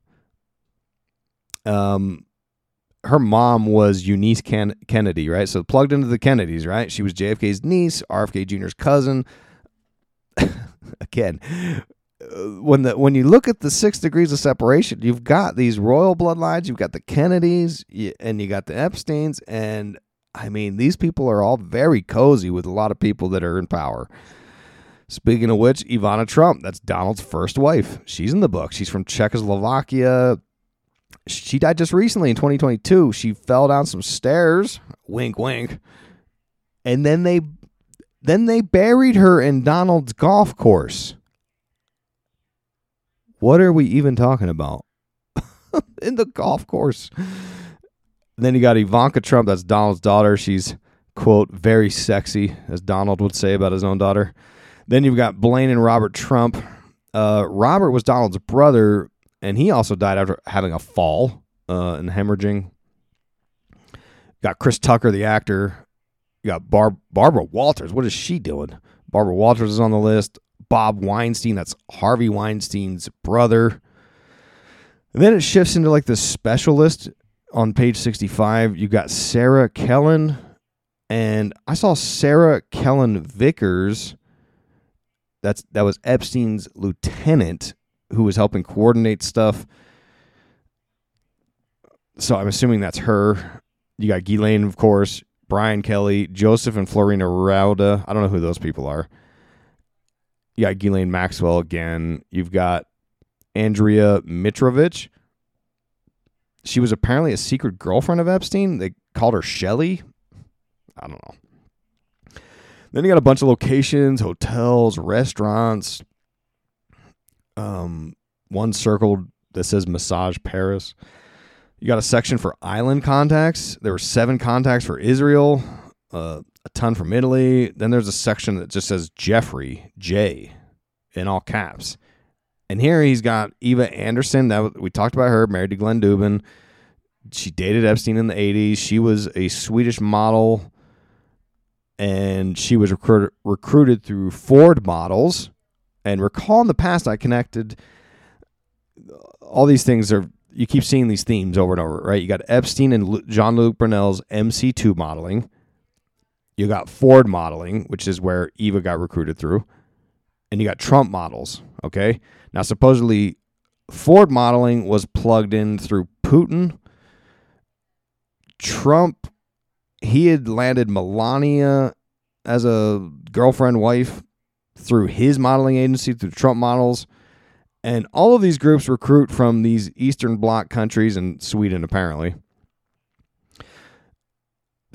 Um, her mom was Eunice Ken- Kennedy, right? So plugged into the Kennedys, right? She was J F K's niece, R F K Junior's cousin. Again, when the when you look at the six degrees of separation, you've got these royal bloodlines, you've got the Kennedys, and you got the Epsteins, and I mean, these people are all very cozy with a lot of people that are in power. Speaking of which, Ivana Trump, that's Donald's first wife. She's in the book. She's from Czechoslovakia. She died just recently in twenty twenty-two. She fell down some stairs. Wink, wink. And then they then they buried her in Donald's golf course. What are we even talking about? In the golf course. And then you got Ivanka Trump. That's Donald's daughter. She's, quote, very sexy, as Donald would say about his own daughter. Then you've got Blaine and Robert Trump. Uh, Robert was Donald's brother, and he also died after having a fall uh, and hemorrhaging. You got Chris Tucker, the actor. You got Barb- Barbara Walters. What is she doing? Barbara Walters is on the list. Bob Weinstein, that's Harvey Weinstein's brother. And then it shifts into like the specialist on page sixty-five. You got Sarah Kellen, and I saw Sarah Kellen Vickers. That's that was Epstein's lieutenant who was helping coordinate stuff. So I'm assuming that's her. You got Ghislaine, of course, Brian Kelly, Joseph and Florina Rauda. I don't know who those people are. You got Ghislaine Maxwell again. You've got Andrea Mitrovich. She was apparently a secret girlfriend of Epstein. They called her Shelley. I don't know. Then you got a bunch of locations, hotels, restaurants. Um, one circled that says Massage Paris. You got a section for island contacts. There were seven contacts for Israel, uh, a ton from Italy. Then there's a section that just says Jeffrey, J, in all caps. And here he's got Eva Anderson. That we talked about her, married to Glenn Dubin. She dated Epstein in the eighties. She was a Swedish model, and she was recruited recruited through Ford Models. And recall in the past, I connected all these things. Are you keep seeing these themes over and over, right? You got Epstein and Jean-Luc Brunel's M C two modeling. You got Ford modeling, which is where Eva got recruited through. And you got Trump models, okay? Now, supposedly, Ford modeling was plugged in through Putin. Trump, he had landed Melania as a girlfriend, wife, through his modeling agency, through Trump Models. And all of these groups recruit from these Eastern Bloc countries and Sweden, apparently.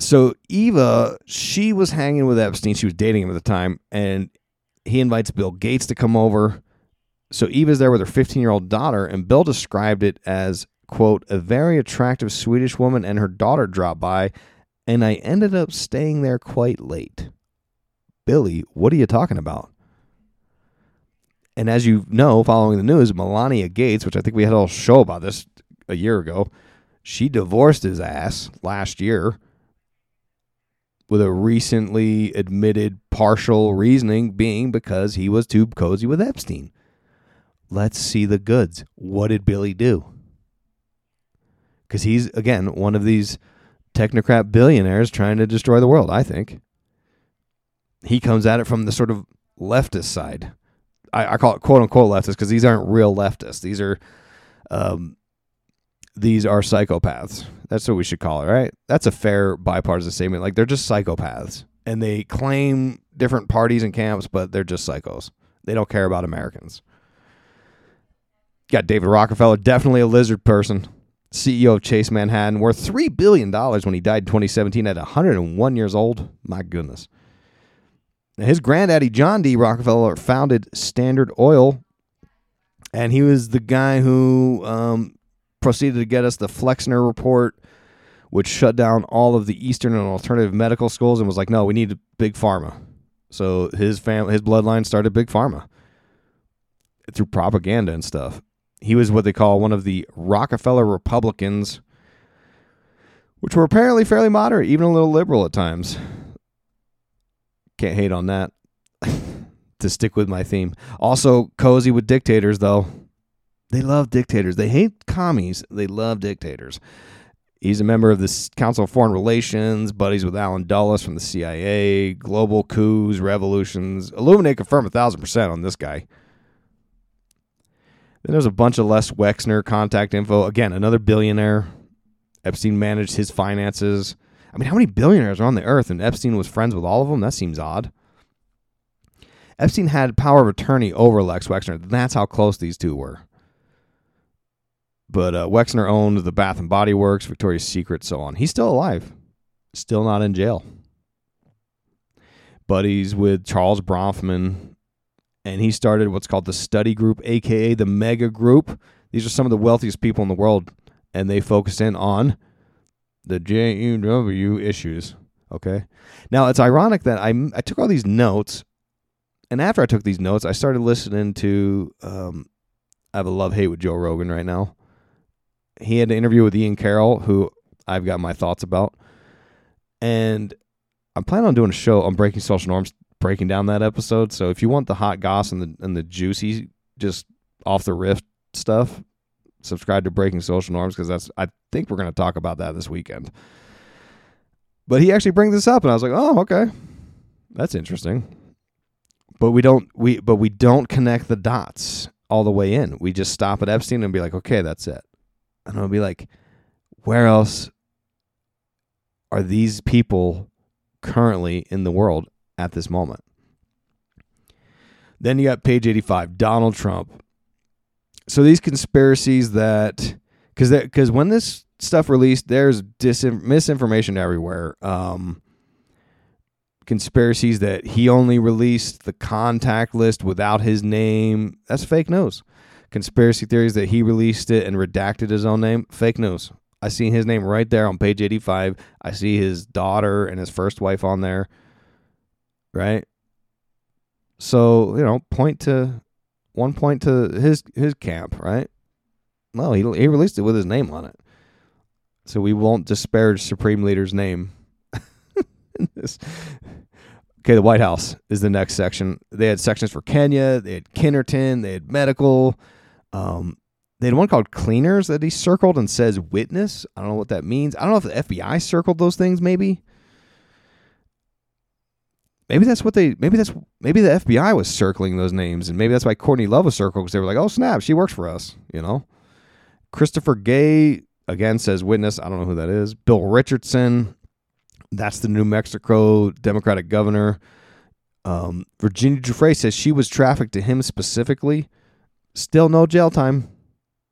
So Eva, she was hanging with Epstein. She was dating him at the time, and he invites Bill Gates to come over. So Eva's there with her fifteen-year-old daughter, and Bill described it as, quote, a very attractive Swedish woman and her daughter dropped by, and I ended up staying there quite late. Billy, what are you talking about? And as you know, following the news, Melania Gates, which I think we had a whole show about this a year ago, she divorced his ass last year with a recently admitted partial reasoning being because he was too cozy with Epstein. Let's see the goods. What did Billy do? Because he's, again, one of these technocrat billionaires trying to destroy the world, I think. He comes at it from the sort of leftist side. I, I call it quote-unquote leftist because these aren't real leftists. These are um, these are psychopaths. That's what we should call it, right? That's a fair bipartisan statement. Like, they're just psychopaths. And they claim different parties and camps, but they're just psychos. They don't care about Americans. Got David Rockefeller, definitely a lizard person. C E O of Chase Manhattan, worth three billion dollars when he died in twenty seventeen at one hundred one years old. My goodness. His granddaddy, John D. Rockefeller, founded Standard Oil, and he was the guy who um, proceeded to get us the Flexner Report, which shut down all of the Eastern and alternative medical schools and was like, no, we need Big Pharma. So his family, his bloodline started Big Pharma through propaganda and stuff. He was what they call one of the Rockefeller Republicans, which were apparently fairly moderate, even a little liberal at times. Can't hate on that. To stick with my theme. Also, cozy with dictators, though. They love dictators. They hate commies. They love dictators. He's a member of the Council of Foreign Relations, buddies with Alan Dulles from the C I A, global coups, revolutions. Illuminate confirm a thousand percent on this guy. Then there's a bunch of Les Wexner contact info. Again, another billionaire. Epstein managed his finances. I mean, how many billionaires are on the earth and Epstein was friends with all of them? That seems odd. Epstein had power of attorney over Lex Wexner. That's how close these two were. But uh, Wexner owned the Bath and Body Works, Victoria's Secret, so on. He's still alive. Still not in jail. Buddies with Charles Bronfman. And he started what's called the Study Group, a k a the Mega Group. These are some of the wealthiest people in the world. And they focus in on the J U W issues, okay? Now, it's ironic that I, I took all these notes, and after I took these notes, I started listening to, um, I have a love-hate with Joe Rogan right now. He had an interview with Ian Carroll, who I've got my thoughts about, and I'm planning on doing a show on Breaking Social Norms, breaking down that episode, so if you want the hot goss and the, and the juicy, just off-the-riff stuff, subscribe to Breaking Social Norms, because that's I think we're going to talk about that this weekend. But he actually brings this up, and I was like, "Oh, okay, that's interesting." But we don't we but we don't connect the dots all the way in. We just stop at Epstein and be like, "Okay, that's it." And I'll be like, "Where else are these people currently in the world at this moment?" Then you got page eighty-five, Donald Trump. So these conspiracies that, because because when this stuff released, there's dis- misinformation everywhere. Um, conspiracies that he only released the contact list without his name. That's fake news. Conspiracy theories that he released it and redacted his own name. Fake news. I see his name right there on page eighty-five. I see his daughter and his first wife on there. Right? So, you know, point to... One point to his his camp, right? No, he he released it with his name on it. So we won't disparage Supreme Leader's name. in this. Okay, the White House is the next section. They had sections for Kenya, they had Kinnerton, they had medical. Um, they had one called Cleaners that he circled and says witness. I don't know what that means. I don't know if the F B I circled those things, maybe. Maybe that's what they, maybe that's, maybe the F B I was circling those names, and maybe that's why Courtney Love was circled, because they were like, oh, snap, she works for us, you know? Christopher Gay, again, says witness. I don't know who that is. Bill Richardson, that's the New Mexico Democratic governor. Um, Virginia Giuffre says she was trafficked to him specifically. Still no jail time.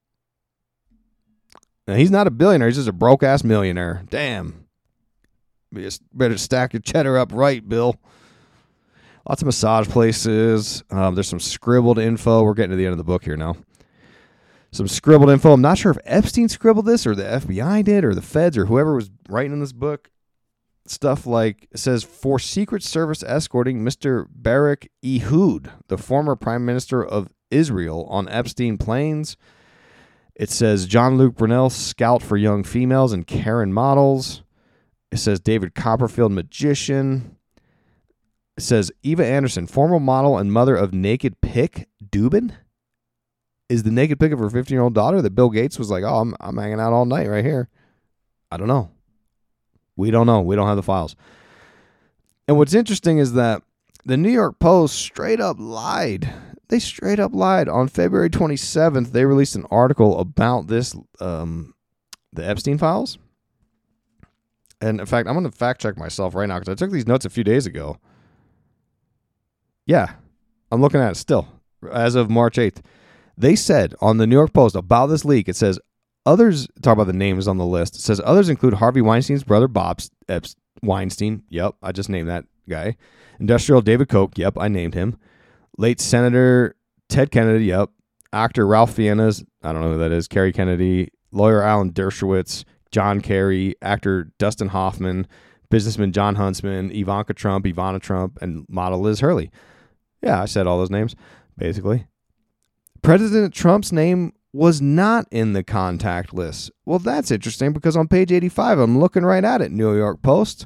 Now, he's not a billionaire. He's just a broke-ass millionaire. Damn. You better stack your cheddar up right, Bill. Lots of massage places. Um, there's some scribbled info. We're getting to the end of the book here now. Some scribbled info. I'm not sure if Epstein scribbled this or the F B I did or the feds or whoever was writing in this book. Stuff like, it says, for Secret Service escorting Mister Barak Ehud, the former prime minister of Israel, on Epstein planes. It says John-Luc Brunel, scout for young females and Karen models. It says David Copperfield, magician. It says Eva Anderson, former model and mother of Naked Pick Dubin. Is the naked pic of her fifteen-year-old daughter that Bill Gates was like, oh, I'm, I'm hanging out all night right here? I don't know. We don't know. We don't have the files. And what's interesting is that the New York Post straight up lied. They straight up lied. On February twenty-seventh, they released an article about this, um, the Epstein files. And in fact, I'm going to fact check myself right now because I took these notes a few days ago. Yeah, I'm looking at it still. As of March eighth. They said on the New York Post about this leak, it says, others, talk about the names on the list. It says others include Harvey Weinstein's brother, Bob Epstein. Weinstein. Yep, I just named that guy. Industrial David Koch. Yep, I named him. Late Senator Ted Kennedy. Yep. Actor Ralph Fiennes. I don't know who that is. Kerry Kennedy. Lawyer Alan Dershowitz. John Kerry. Actor Dustin Hoffman. Businessman John Huntsman. Ivanka Trump. Ivana Trump. And model Liz Hurley. Yeah, I said all those names, basically. President Trump's name was not in the contact list. Well, that's interesting because on page eighty-five, I'm looking right at it, New York Post.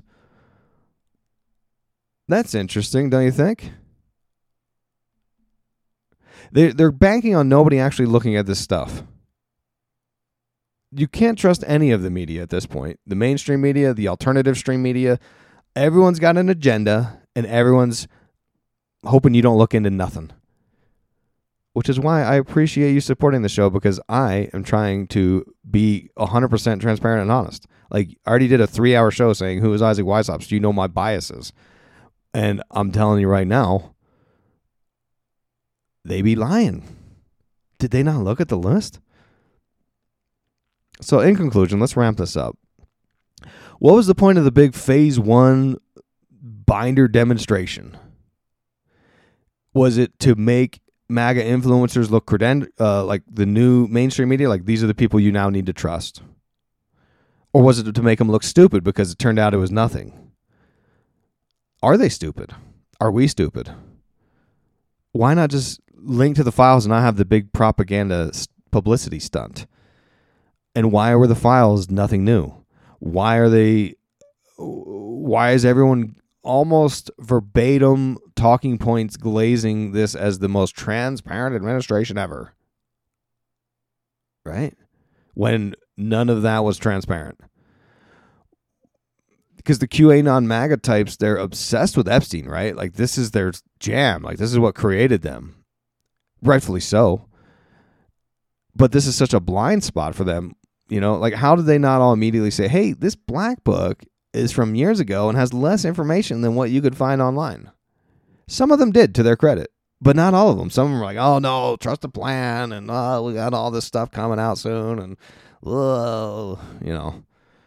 That's interesting, don't you think? They're, they're banking on nobody actually looking at this stuff. You can't trust any of the media at this point. The mainstream media, the alternative stream media, everyone's got an agenda and everyone's hoping you don't look into nothing. Which is why I appreciate you supporting the show, because I am trying to be one hundred percent transparent and honest. Like, I already did a three-hour show saying, who is Isaac Weishaupt? Do you know my biases? And I'm telling you right now, they be lying. Did they not look at the list? So in conclusion, let's ramp this up. What was the point of the big phase one binder demonstration? Was it to make MAGA influencers look creden- uh, like the new mainstream media, like these are the people you now need to trust? Or was it to make them look stupid because it turned out it was nothing? Are they stupid? Are we stupid? Why not just link to the files and not have the big propaganda publicity stunt? And why were the files nothing new? Why are they, why is everyone almost verbatim talking points glazing this as the most transparent administration ever? Right? When none of that was transparent. Because the QAnon MAGA types, they're obsessed with Epstein, right? Like, this is their jam. Like, this is what created them. Rightfully so. But this is such a blind spot for them. You know, like, how did they not all immediately say, hey, this black book is from years ago and has less information than what you could find online? Some of them did, to their credit, but not all of them. Some of them were like, oh, no, trust the plan, and oh, we got all this stuff coming out soon, and whoa, you know.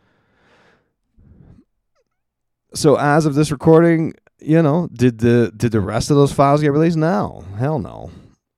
So as of this recording, you know, did the did the rest of those files get released? No, hell no.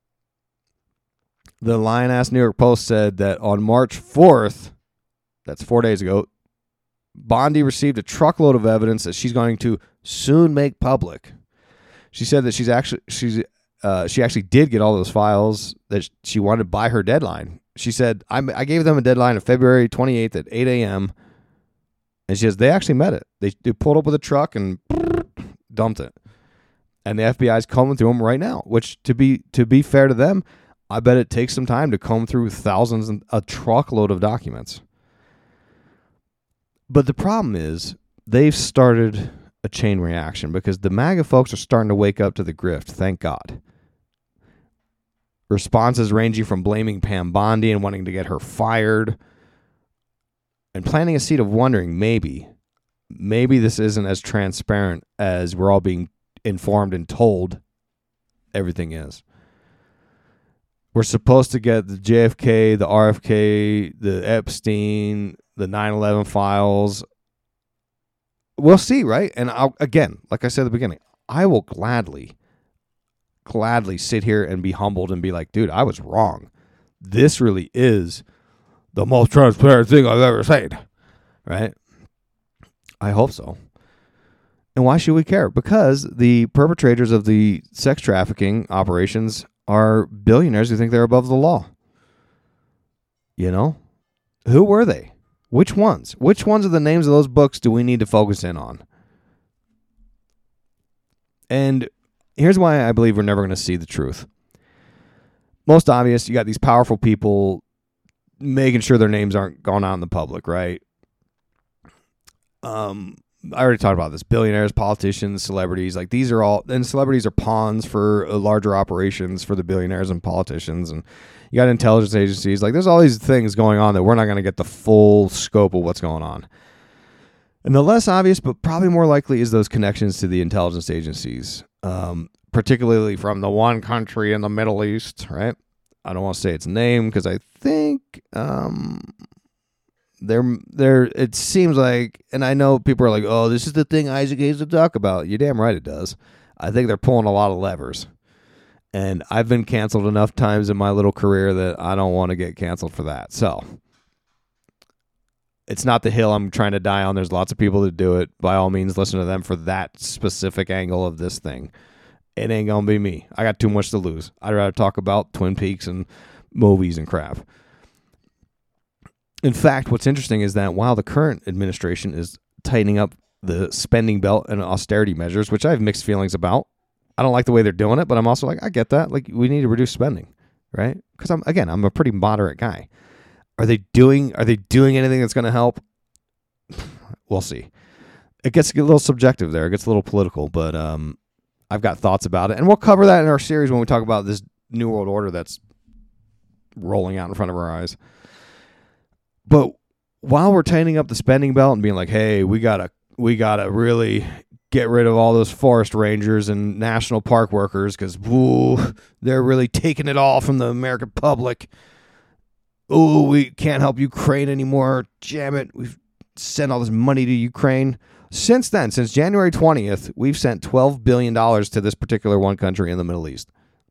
The lion-ass New York Post said that on March fourth, that's four days ago, Bondi received a truckload of evidence that she's going to soon make public. She said that she's actually she's uh, she actually did get all those files that she wanted by her deadline. She said, I, I gave them a deadline of February twenty-eighth at eight a.m. And she says they actually met it. They, they pulled up with a truck and dumped it. And the F B I is combing through them right now, which, to be to be fair to them, I bet it takes some time to comb through thousands and a truckload of documents. But the problem is they've started a chain reaction because the MAGA folks are starting to wake up to the grift, thank God. Responses ranging from blaming Pam Bondi and wanting to get her fired and planting a seed of wondering, maybe, maybe this isn't as transparent as we're all being informed and told everything is. We're supposed to get the J F K, the R F K, the Epstein, the nine eleven files. we'll see, right? And I'll, again, like I said at the beginning, I will gladly, gladly sit here and be humbled and be like, dude, I was wrong. This really is the most transparent thing I've ever said, right? I hope so. And why should we care? Because the perpetrators of the sex trafficking operations are billionaires who think they're above the law. You know? Who were they? Which ones? Which ones of the names of those books do we need to focus in on? And here's why I believe we're never going to see the truth. Most obvious, you got these powerful people making sure their names aren't gone out in the public, right? Um, I already talked about this. Billionaires, politicians, celebrities, like these are all, and celebrities are pawns for uh, larger operations for the billionaires and politicians. And you got intelligence agencies. Like there's all these things going on that we're not going to get the full scope of what's going on. And the less obvious, but probably more likely, is those connections to the intelligence agencies, um, particularly from the one country in the Middle East, right? I don't want to say its name because I think um, they're, they're, it seems like, and I know people are like, oh, this is the thing Isaac hates to talk about. You're damn right it does. I think they're pulling a lot of levers. And I've been canceled enough times in my little career that I don't want to get canceled for that. So it's not the hill I'm trying to die on. There's lots of people that do it. By all means, listen to them for that specific angle of this thing. It ain't going to be me. I got too much to lose. I'd rather talk about Twin Peaks and movies and crap. In fact, what's interesting is that while the current administration is tightening up the spending belt and austerity measures, which I have mixed feelings about, I don't like the way they're doing it, but I'm also like, I get that. Like, we need to reduce spending, right? Because I'm, again, I'm a pretty moderate guy. Are they doing, are they doing anything that's going to help? We'll see. It gets a little subjective there. It gets a little political, but um, I've got thoughts about it. And we'll cover that in our series when we talk about this New World Order that's rolling out in front of our eyes. But while we're tightening up the spending belt and being like, hey, we gotta, we gotta really get rid of all those forest rangers and national park workers because, woo, they're really taking it all from the American public. Oh, we can't help Ukraine anymore. Damn it. We've sent all this money to Ukraine. Since then, since January twentieth, we've sent twelve billion dollars to this particular one country in the Middle East.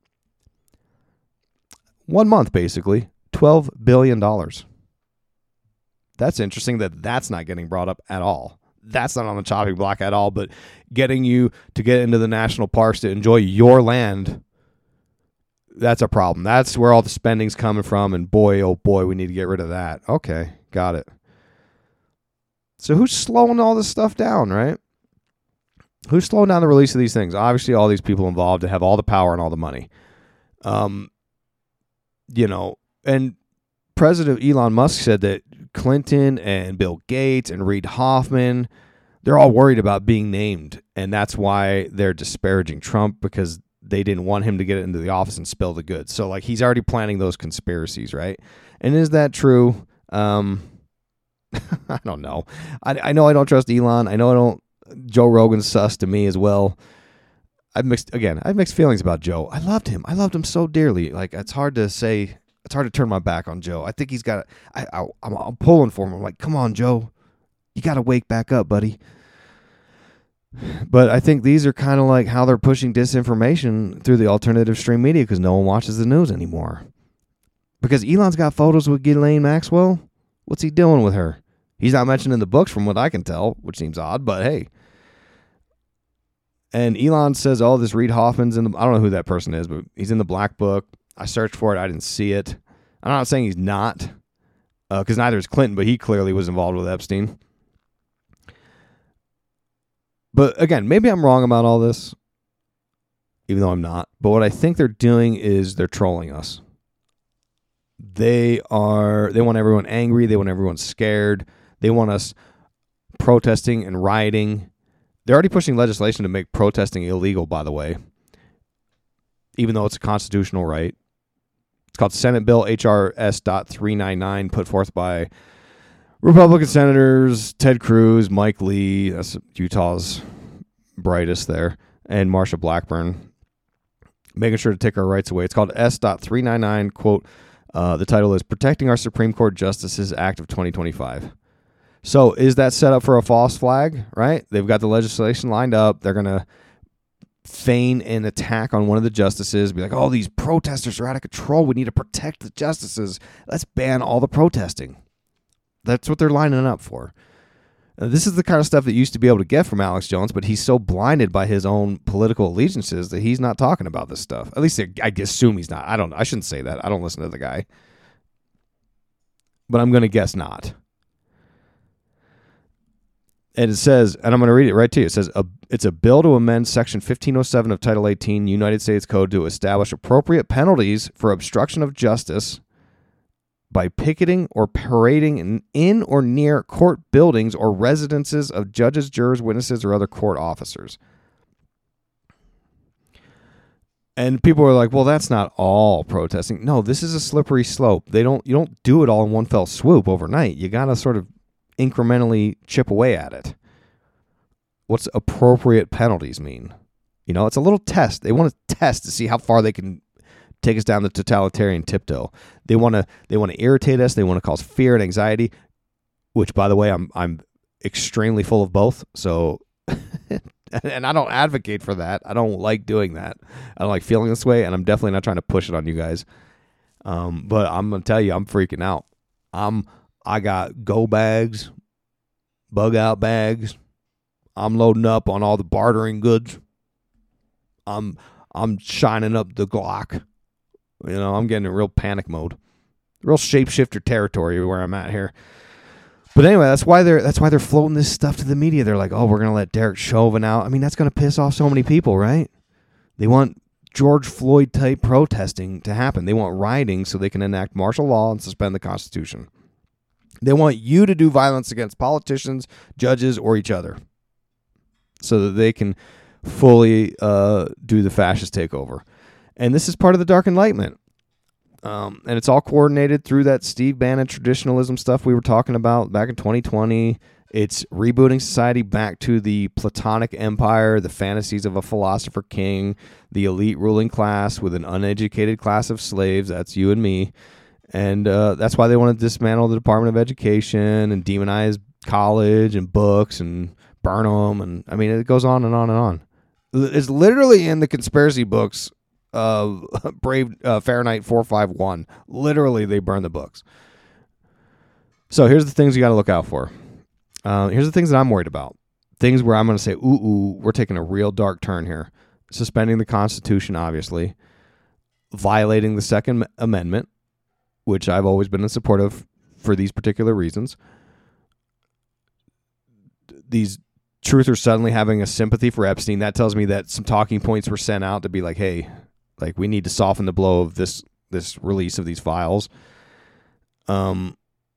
One month, basically. twelve billion dollars. That's interesting that that's not getting brought up at all. That's not on the chopping block at all, but getting you to get into the national parks to enjoy your land, that's a problem. That's where all the spending's coming from, and boy, oh boy, we need to get rid of that. Okay, got it. So who's slowing all this stuff down, right? Who's slowing down the release of these things? Obviously, all these people involved that have all the power and all the money. Um, you know, and President Elon Musk said that Clinton and Bill Gates and Reid Hoffman, they're all worried about being named, and that's why they're disparaging Trump, because they didn't want him to get into the office and spill the goods. So, like, he's already planning those conspiracies, right? And is that true? Um, I don't know. I, I know I don't trust Elon. I know I don't. Joe Rogan's sus to me as well. I've mixed, again, I have mixed feelings about Joe. I loved him. I loved him so dearly. Like, it's hard to say, it's hard to turn my back on Joe. I think he's got, I, I, I'm, I'm pulling for him. I'm like, come on, Joe. You got to wake back up, buddy. But I think these are kind of like how they're pushing disinformation through the alternative stream media, because no one watches the news anymore. Because Elon's got photos with Ghislaine Maxwell. What's he doing with her? He's not mentioned in the books from what I can tell, which seems odd, but hey. And Elon says, oh, this Reid Hoffman's in the, I don't know who that person is, but he's in the black book. I searched for it. I didn't see it. I'm not saying he's not, because uh, neither is Clinton, but he clearly was involved with Epstein. But again, maybe I'm wrong about all this, even though I'm not. But what I think they're doing is they're trolling us. They are, they want everyone angry. They want everyone scared. They want us protesting and rioting. They're already pushing legislation to make protesting illegal, by the way, even though it's a constitutional right. It's called Senate Bill H R S three ninety-nine, put forth by Republican Senators Ted Cruz, Mike Lee, that's Utah's brightest there, and Marsha Blackburn, making sure to take our rights away. It's called S three ninety-nine, quote, uh, the title is Protecting Our Supreme Court Justices Act of twenty twenty-five. So is that set up for a false flag, right? They've got the legislation lined up. They're going to feign an attack on one of the justices, be like, oh, these protesters are out of control. We need to protect the justices. Let's ban all the protesting. That's what they're lining up for. Now, this is the kind of stuff that you used to be able to get from Alex Jones, but he's so blinded by his own political allegiances that he's not talking about this stuff. At least I assume he's not. I don't. I shouldn't say that. I don't listen to the guy. But I'm going to guess not. And it says, and I'm going to read it right to you. It says, a, it's a bill to amend Section fifteen oh seven of Title eighteen United States Code to establish appropriate penalties for obstruction of justice by picketing or parading in, in or near court buildings or residences of judges, jurors, witnesses, or other court officers. And people are like, well, that's not all protesting. No, this is a slippery slope. They don't, you don't do it all in one fell swoop overnight. You got to sort of incrementally chip away at it. What's appropriate penalties mean? You know, it's a little test. They want to test to see how far they can take us down the totalitarian tiptoe. They want to they want to irritate us. They want to cause fear and anxiety, which, by the way, I'm I'm extremely full of both. So, and I don't advocate for that. I don't like doing that. I don't like feeling this way, and I'm definitely not trying to push it on you guys. Um, but I'm gonna tell you, I'm freaking out. I'm I got go bags, bug out bags. I'm loading up on all the bartering goods. I'm I'm shining up the Glock. You know, I'm getting in real panic mode, real shapeshifter territory where I'm at here. But anyway, that's why they're that's why they're floating this stuff to the media. They're like, oh, we're gonna let Derek Chauvin out. I mean, that's gonna piss off so many people, right? They want George Floyd type protesting to happen. They want rioting so they can enact martial law and suspend the Constitution. They want you to do violence against politicians, judges, or each other, so that they can fully uh, do the fascist takeover. And this is part of the Dark Enlightenment. Um, and it's all coordinated through that Steve Bannon traditionalism stuff we were talking about back in twenty twenty. It's rebooting society back to the Platonic empire, the fantasies of a philosopher king, the elite ruling class with an uneducated class of slaves. That's you and me. And uh, that's why they want to dismantle the Department of Education and demonize college and books and burn them. And I mean, it goes on and on and on. It's literally in the conspiracy books of Brave uh, Fahrenheit four five one. Literally, they burn the books. So here's the things you got to look out for. Uh, here's the things that I'm worried about. Things where I'm going to say, ooh, ooh, we're taking a real dark turn here. Suspending the Constitution, obviously. Violating the Second Amendment, which I've always been in support of for these particular reasons. These truthers suddenly having a sympathy for Epstein. That tells me that some talking points were sent out to be like, hey, like we need to soften the blow of this this release of these files. Um,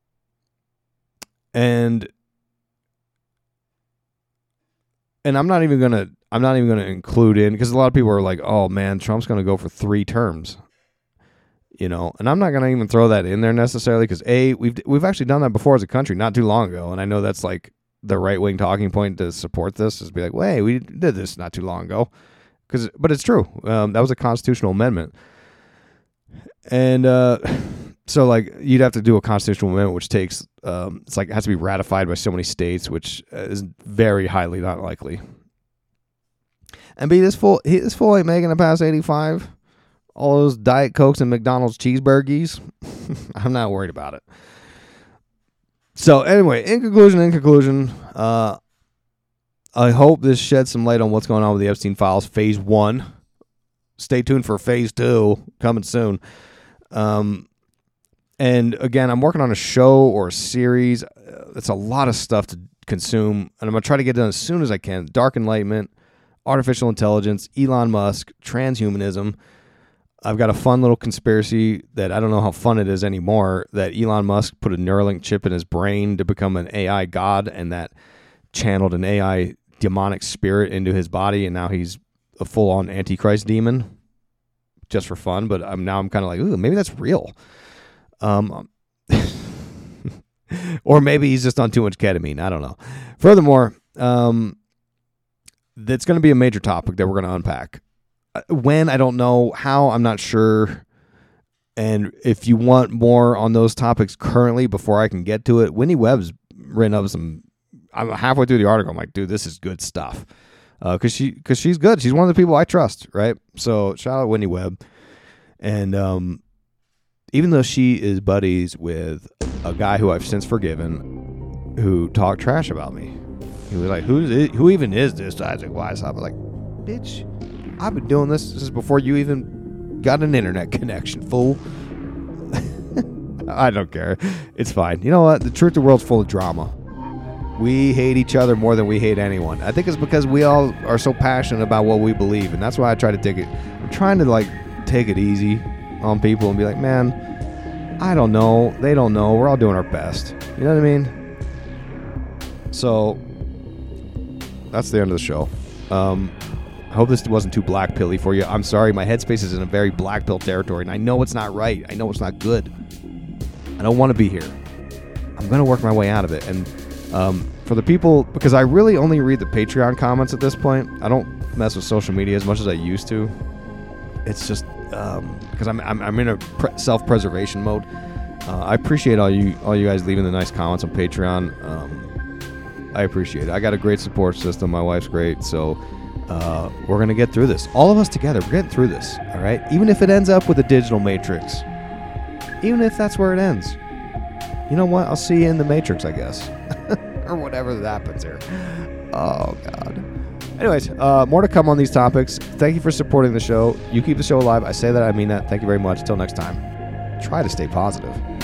and and I'm not even gonna I'm not even gonna include in, because a lot of people are like, oh man, Trump's gonna go for three terms. You know, and I'm not going to even throw that in there necessarily because, A, we've we've actually done that before as a country not too long ago, and I know that's like the right-wing talking point to support this is be like, well, hey, we did this not too long ago. Cause, but it's true. Um, that was a constitutional amendment. And uh, so, like, you'd have to do a constitutional amendment, which takes, um, it's like, it has to be ratified by so many states, which is very highly not likely. And B, this fool, he, this fool ain't making it past eighty-five. All those Diet Cokes and McDonald's cheeseburgies, I'm not worried about it. So anyway, in conclusion, in conclusion, uh, I hope this sheds some light on what's going on with the Epstein files. Phase one. Stay tuned for phase two coming soon. Um, and again, I'm working on a show or a series. It's a lot of stuff to consume, and I'm going to try to get done as soon as I can. Dark Enlightenment, artificial intelligence, Elon Musk, transhumanism. I've got a fun little conspiracy that I don't know how fun it is anymore, that Elon Musk put a Neuralink chip in his brain to become an A I god, and that channeled an A I demonic spirit into his body, and now he's a full-on Antichrist demon, just for fun. But I'm now I'm kind of like, ooh, maybe that's real. Um, or maybe he's just on too much ketamine. I don't know. Furthermore, um, that's going to be a major topic that we're going to unpack. When, I don't know. How, I'm not sure. And if you want more on those topics currently before I can get to it, Whitney Webb's written up some. I'm halfway through the article. I'm like, dude, this is good stuff. Uh, cause she, cause she's good. She's one of the people I trust, right? So shout out Whitney Webb. And um, even though she is buddies with a guy who I've since forgiven, who talked trash about me, he was like, "Who's it, who even is this Isaac Weishaupt?" I was like, "Bitch, I've been doing this since before you even got an internet connection, fool." I don't care. It's fine. You know what? The truth, the world's full of drama. We hate each other more than we hate anyone. I think it's because we all are so passionate about what we believe, and that's why I try to take it. I'm trying to like take it easy on people and be like, man, I don't know. They don't know. We're all doing our best. You know what I mean? So that's the end of the show. Um, I hope this wasn't too black pilly for you. I'm sorry. My headspace is in a very black pill territory, and I know it's not right. I know it's not good. I don't want to be here. I'm going to work my way out of it. And um, for the people, because I really only read the Patreon comments at this point. I don't mess with social media as much as I used to. It's just um, because I'm, I'm I'm in a pre- self-preservation mode. Uh, I appreciate all you all you guys leaving the nice comments on Patreon. Um, I appreciate it. I got a great support system. My wife's great, so uh, we're gonna get through this. All of us together, we're getting through this. All right. Even if it ends up with a digital matrix, even if that's where it ends, you know what? I'll see you in the matrix, I guess, or whatever that happens here. Oh God. Anyways, uh, more to come on these topics. Thank you for supporting the show. You keep the show alive. I say that. I mean that. Thank you very much. Until next time, try to stay positive.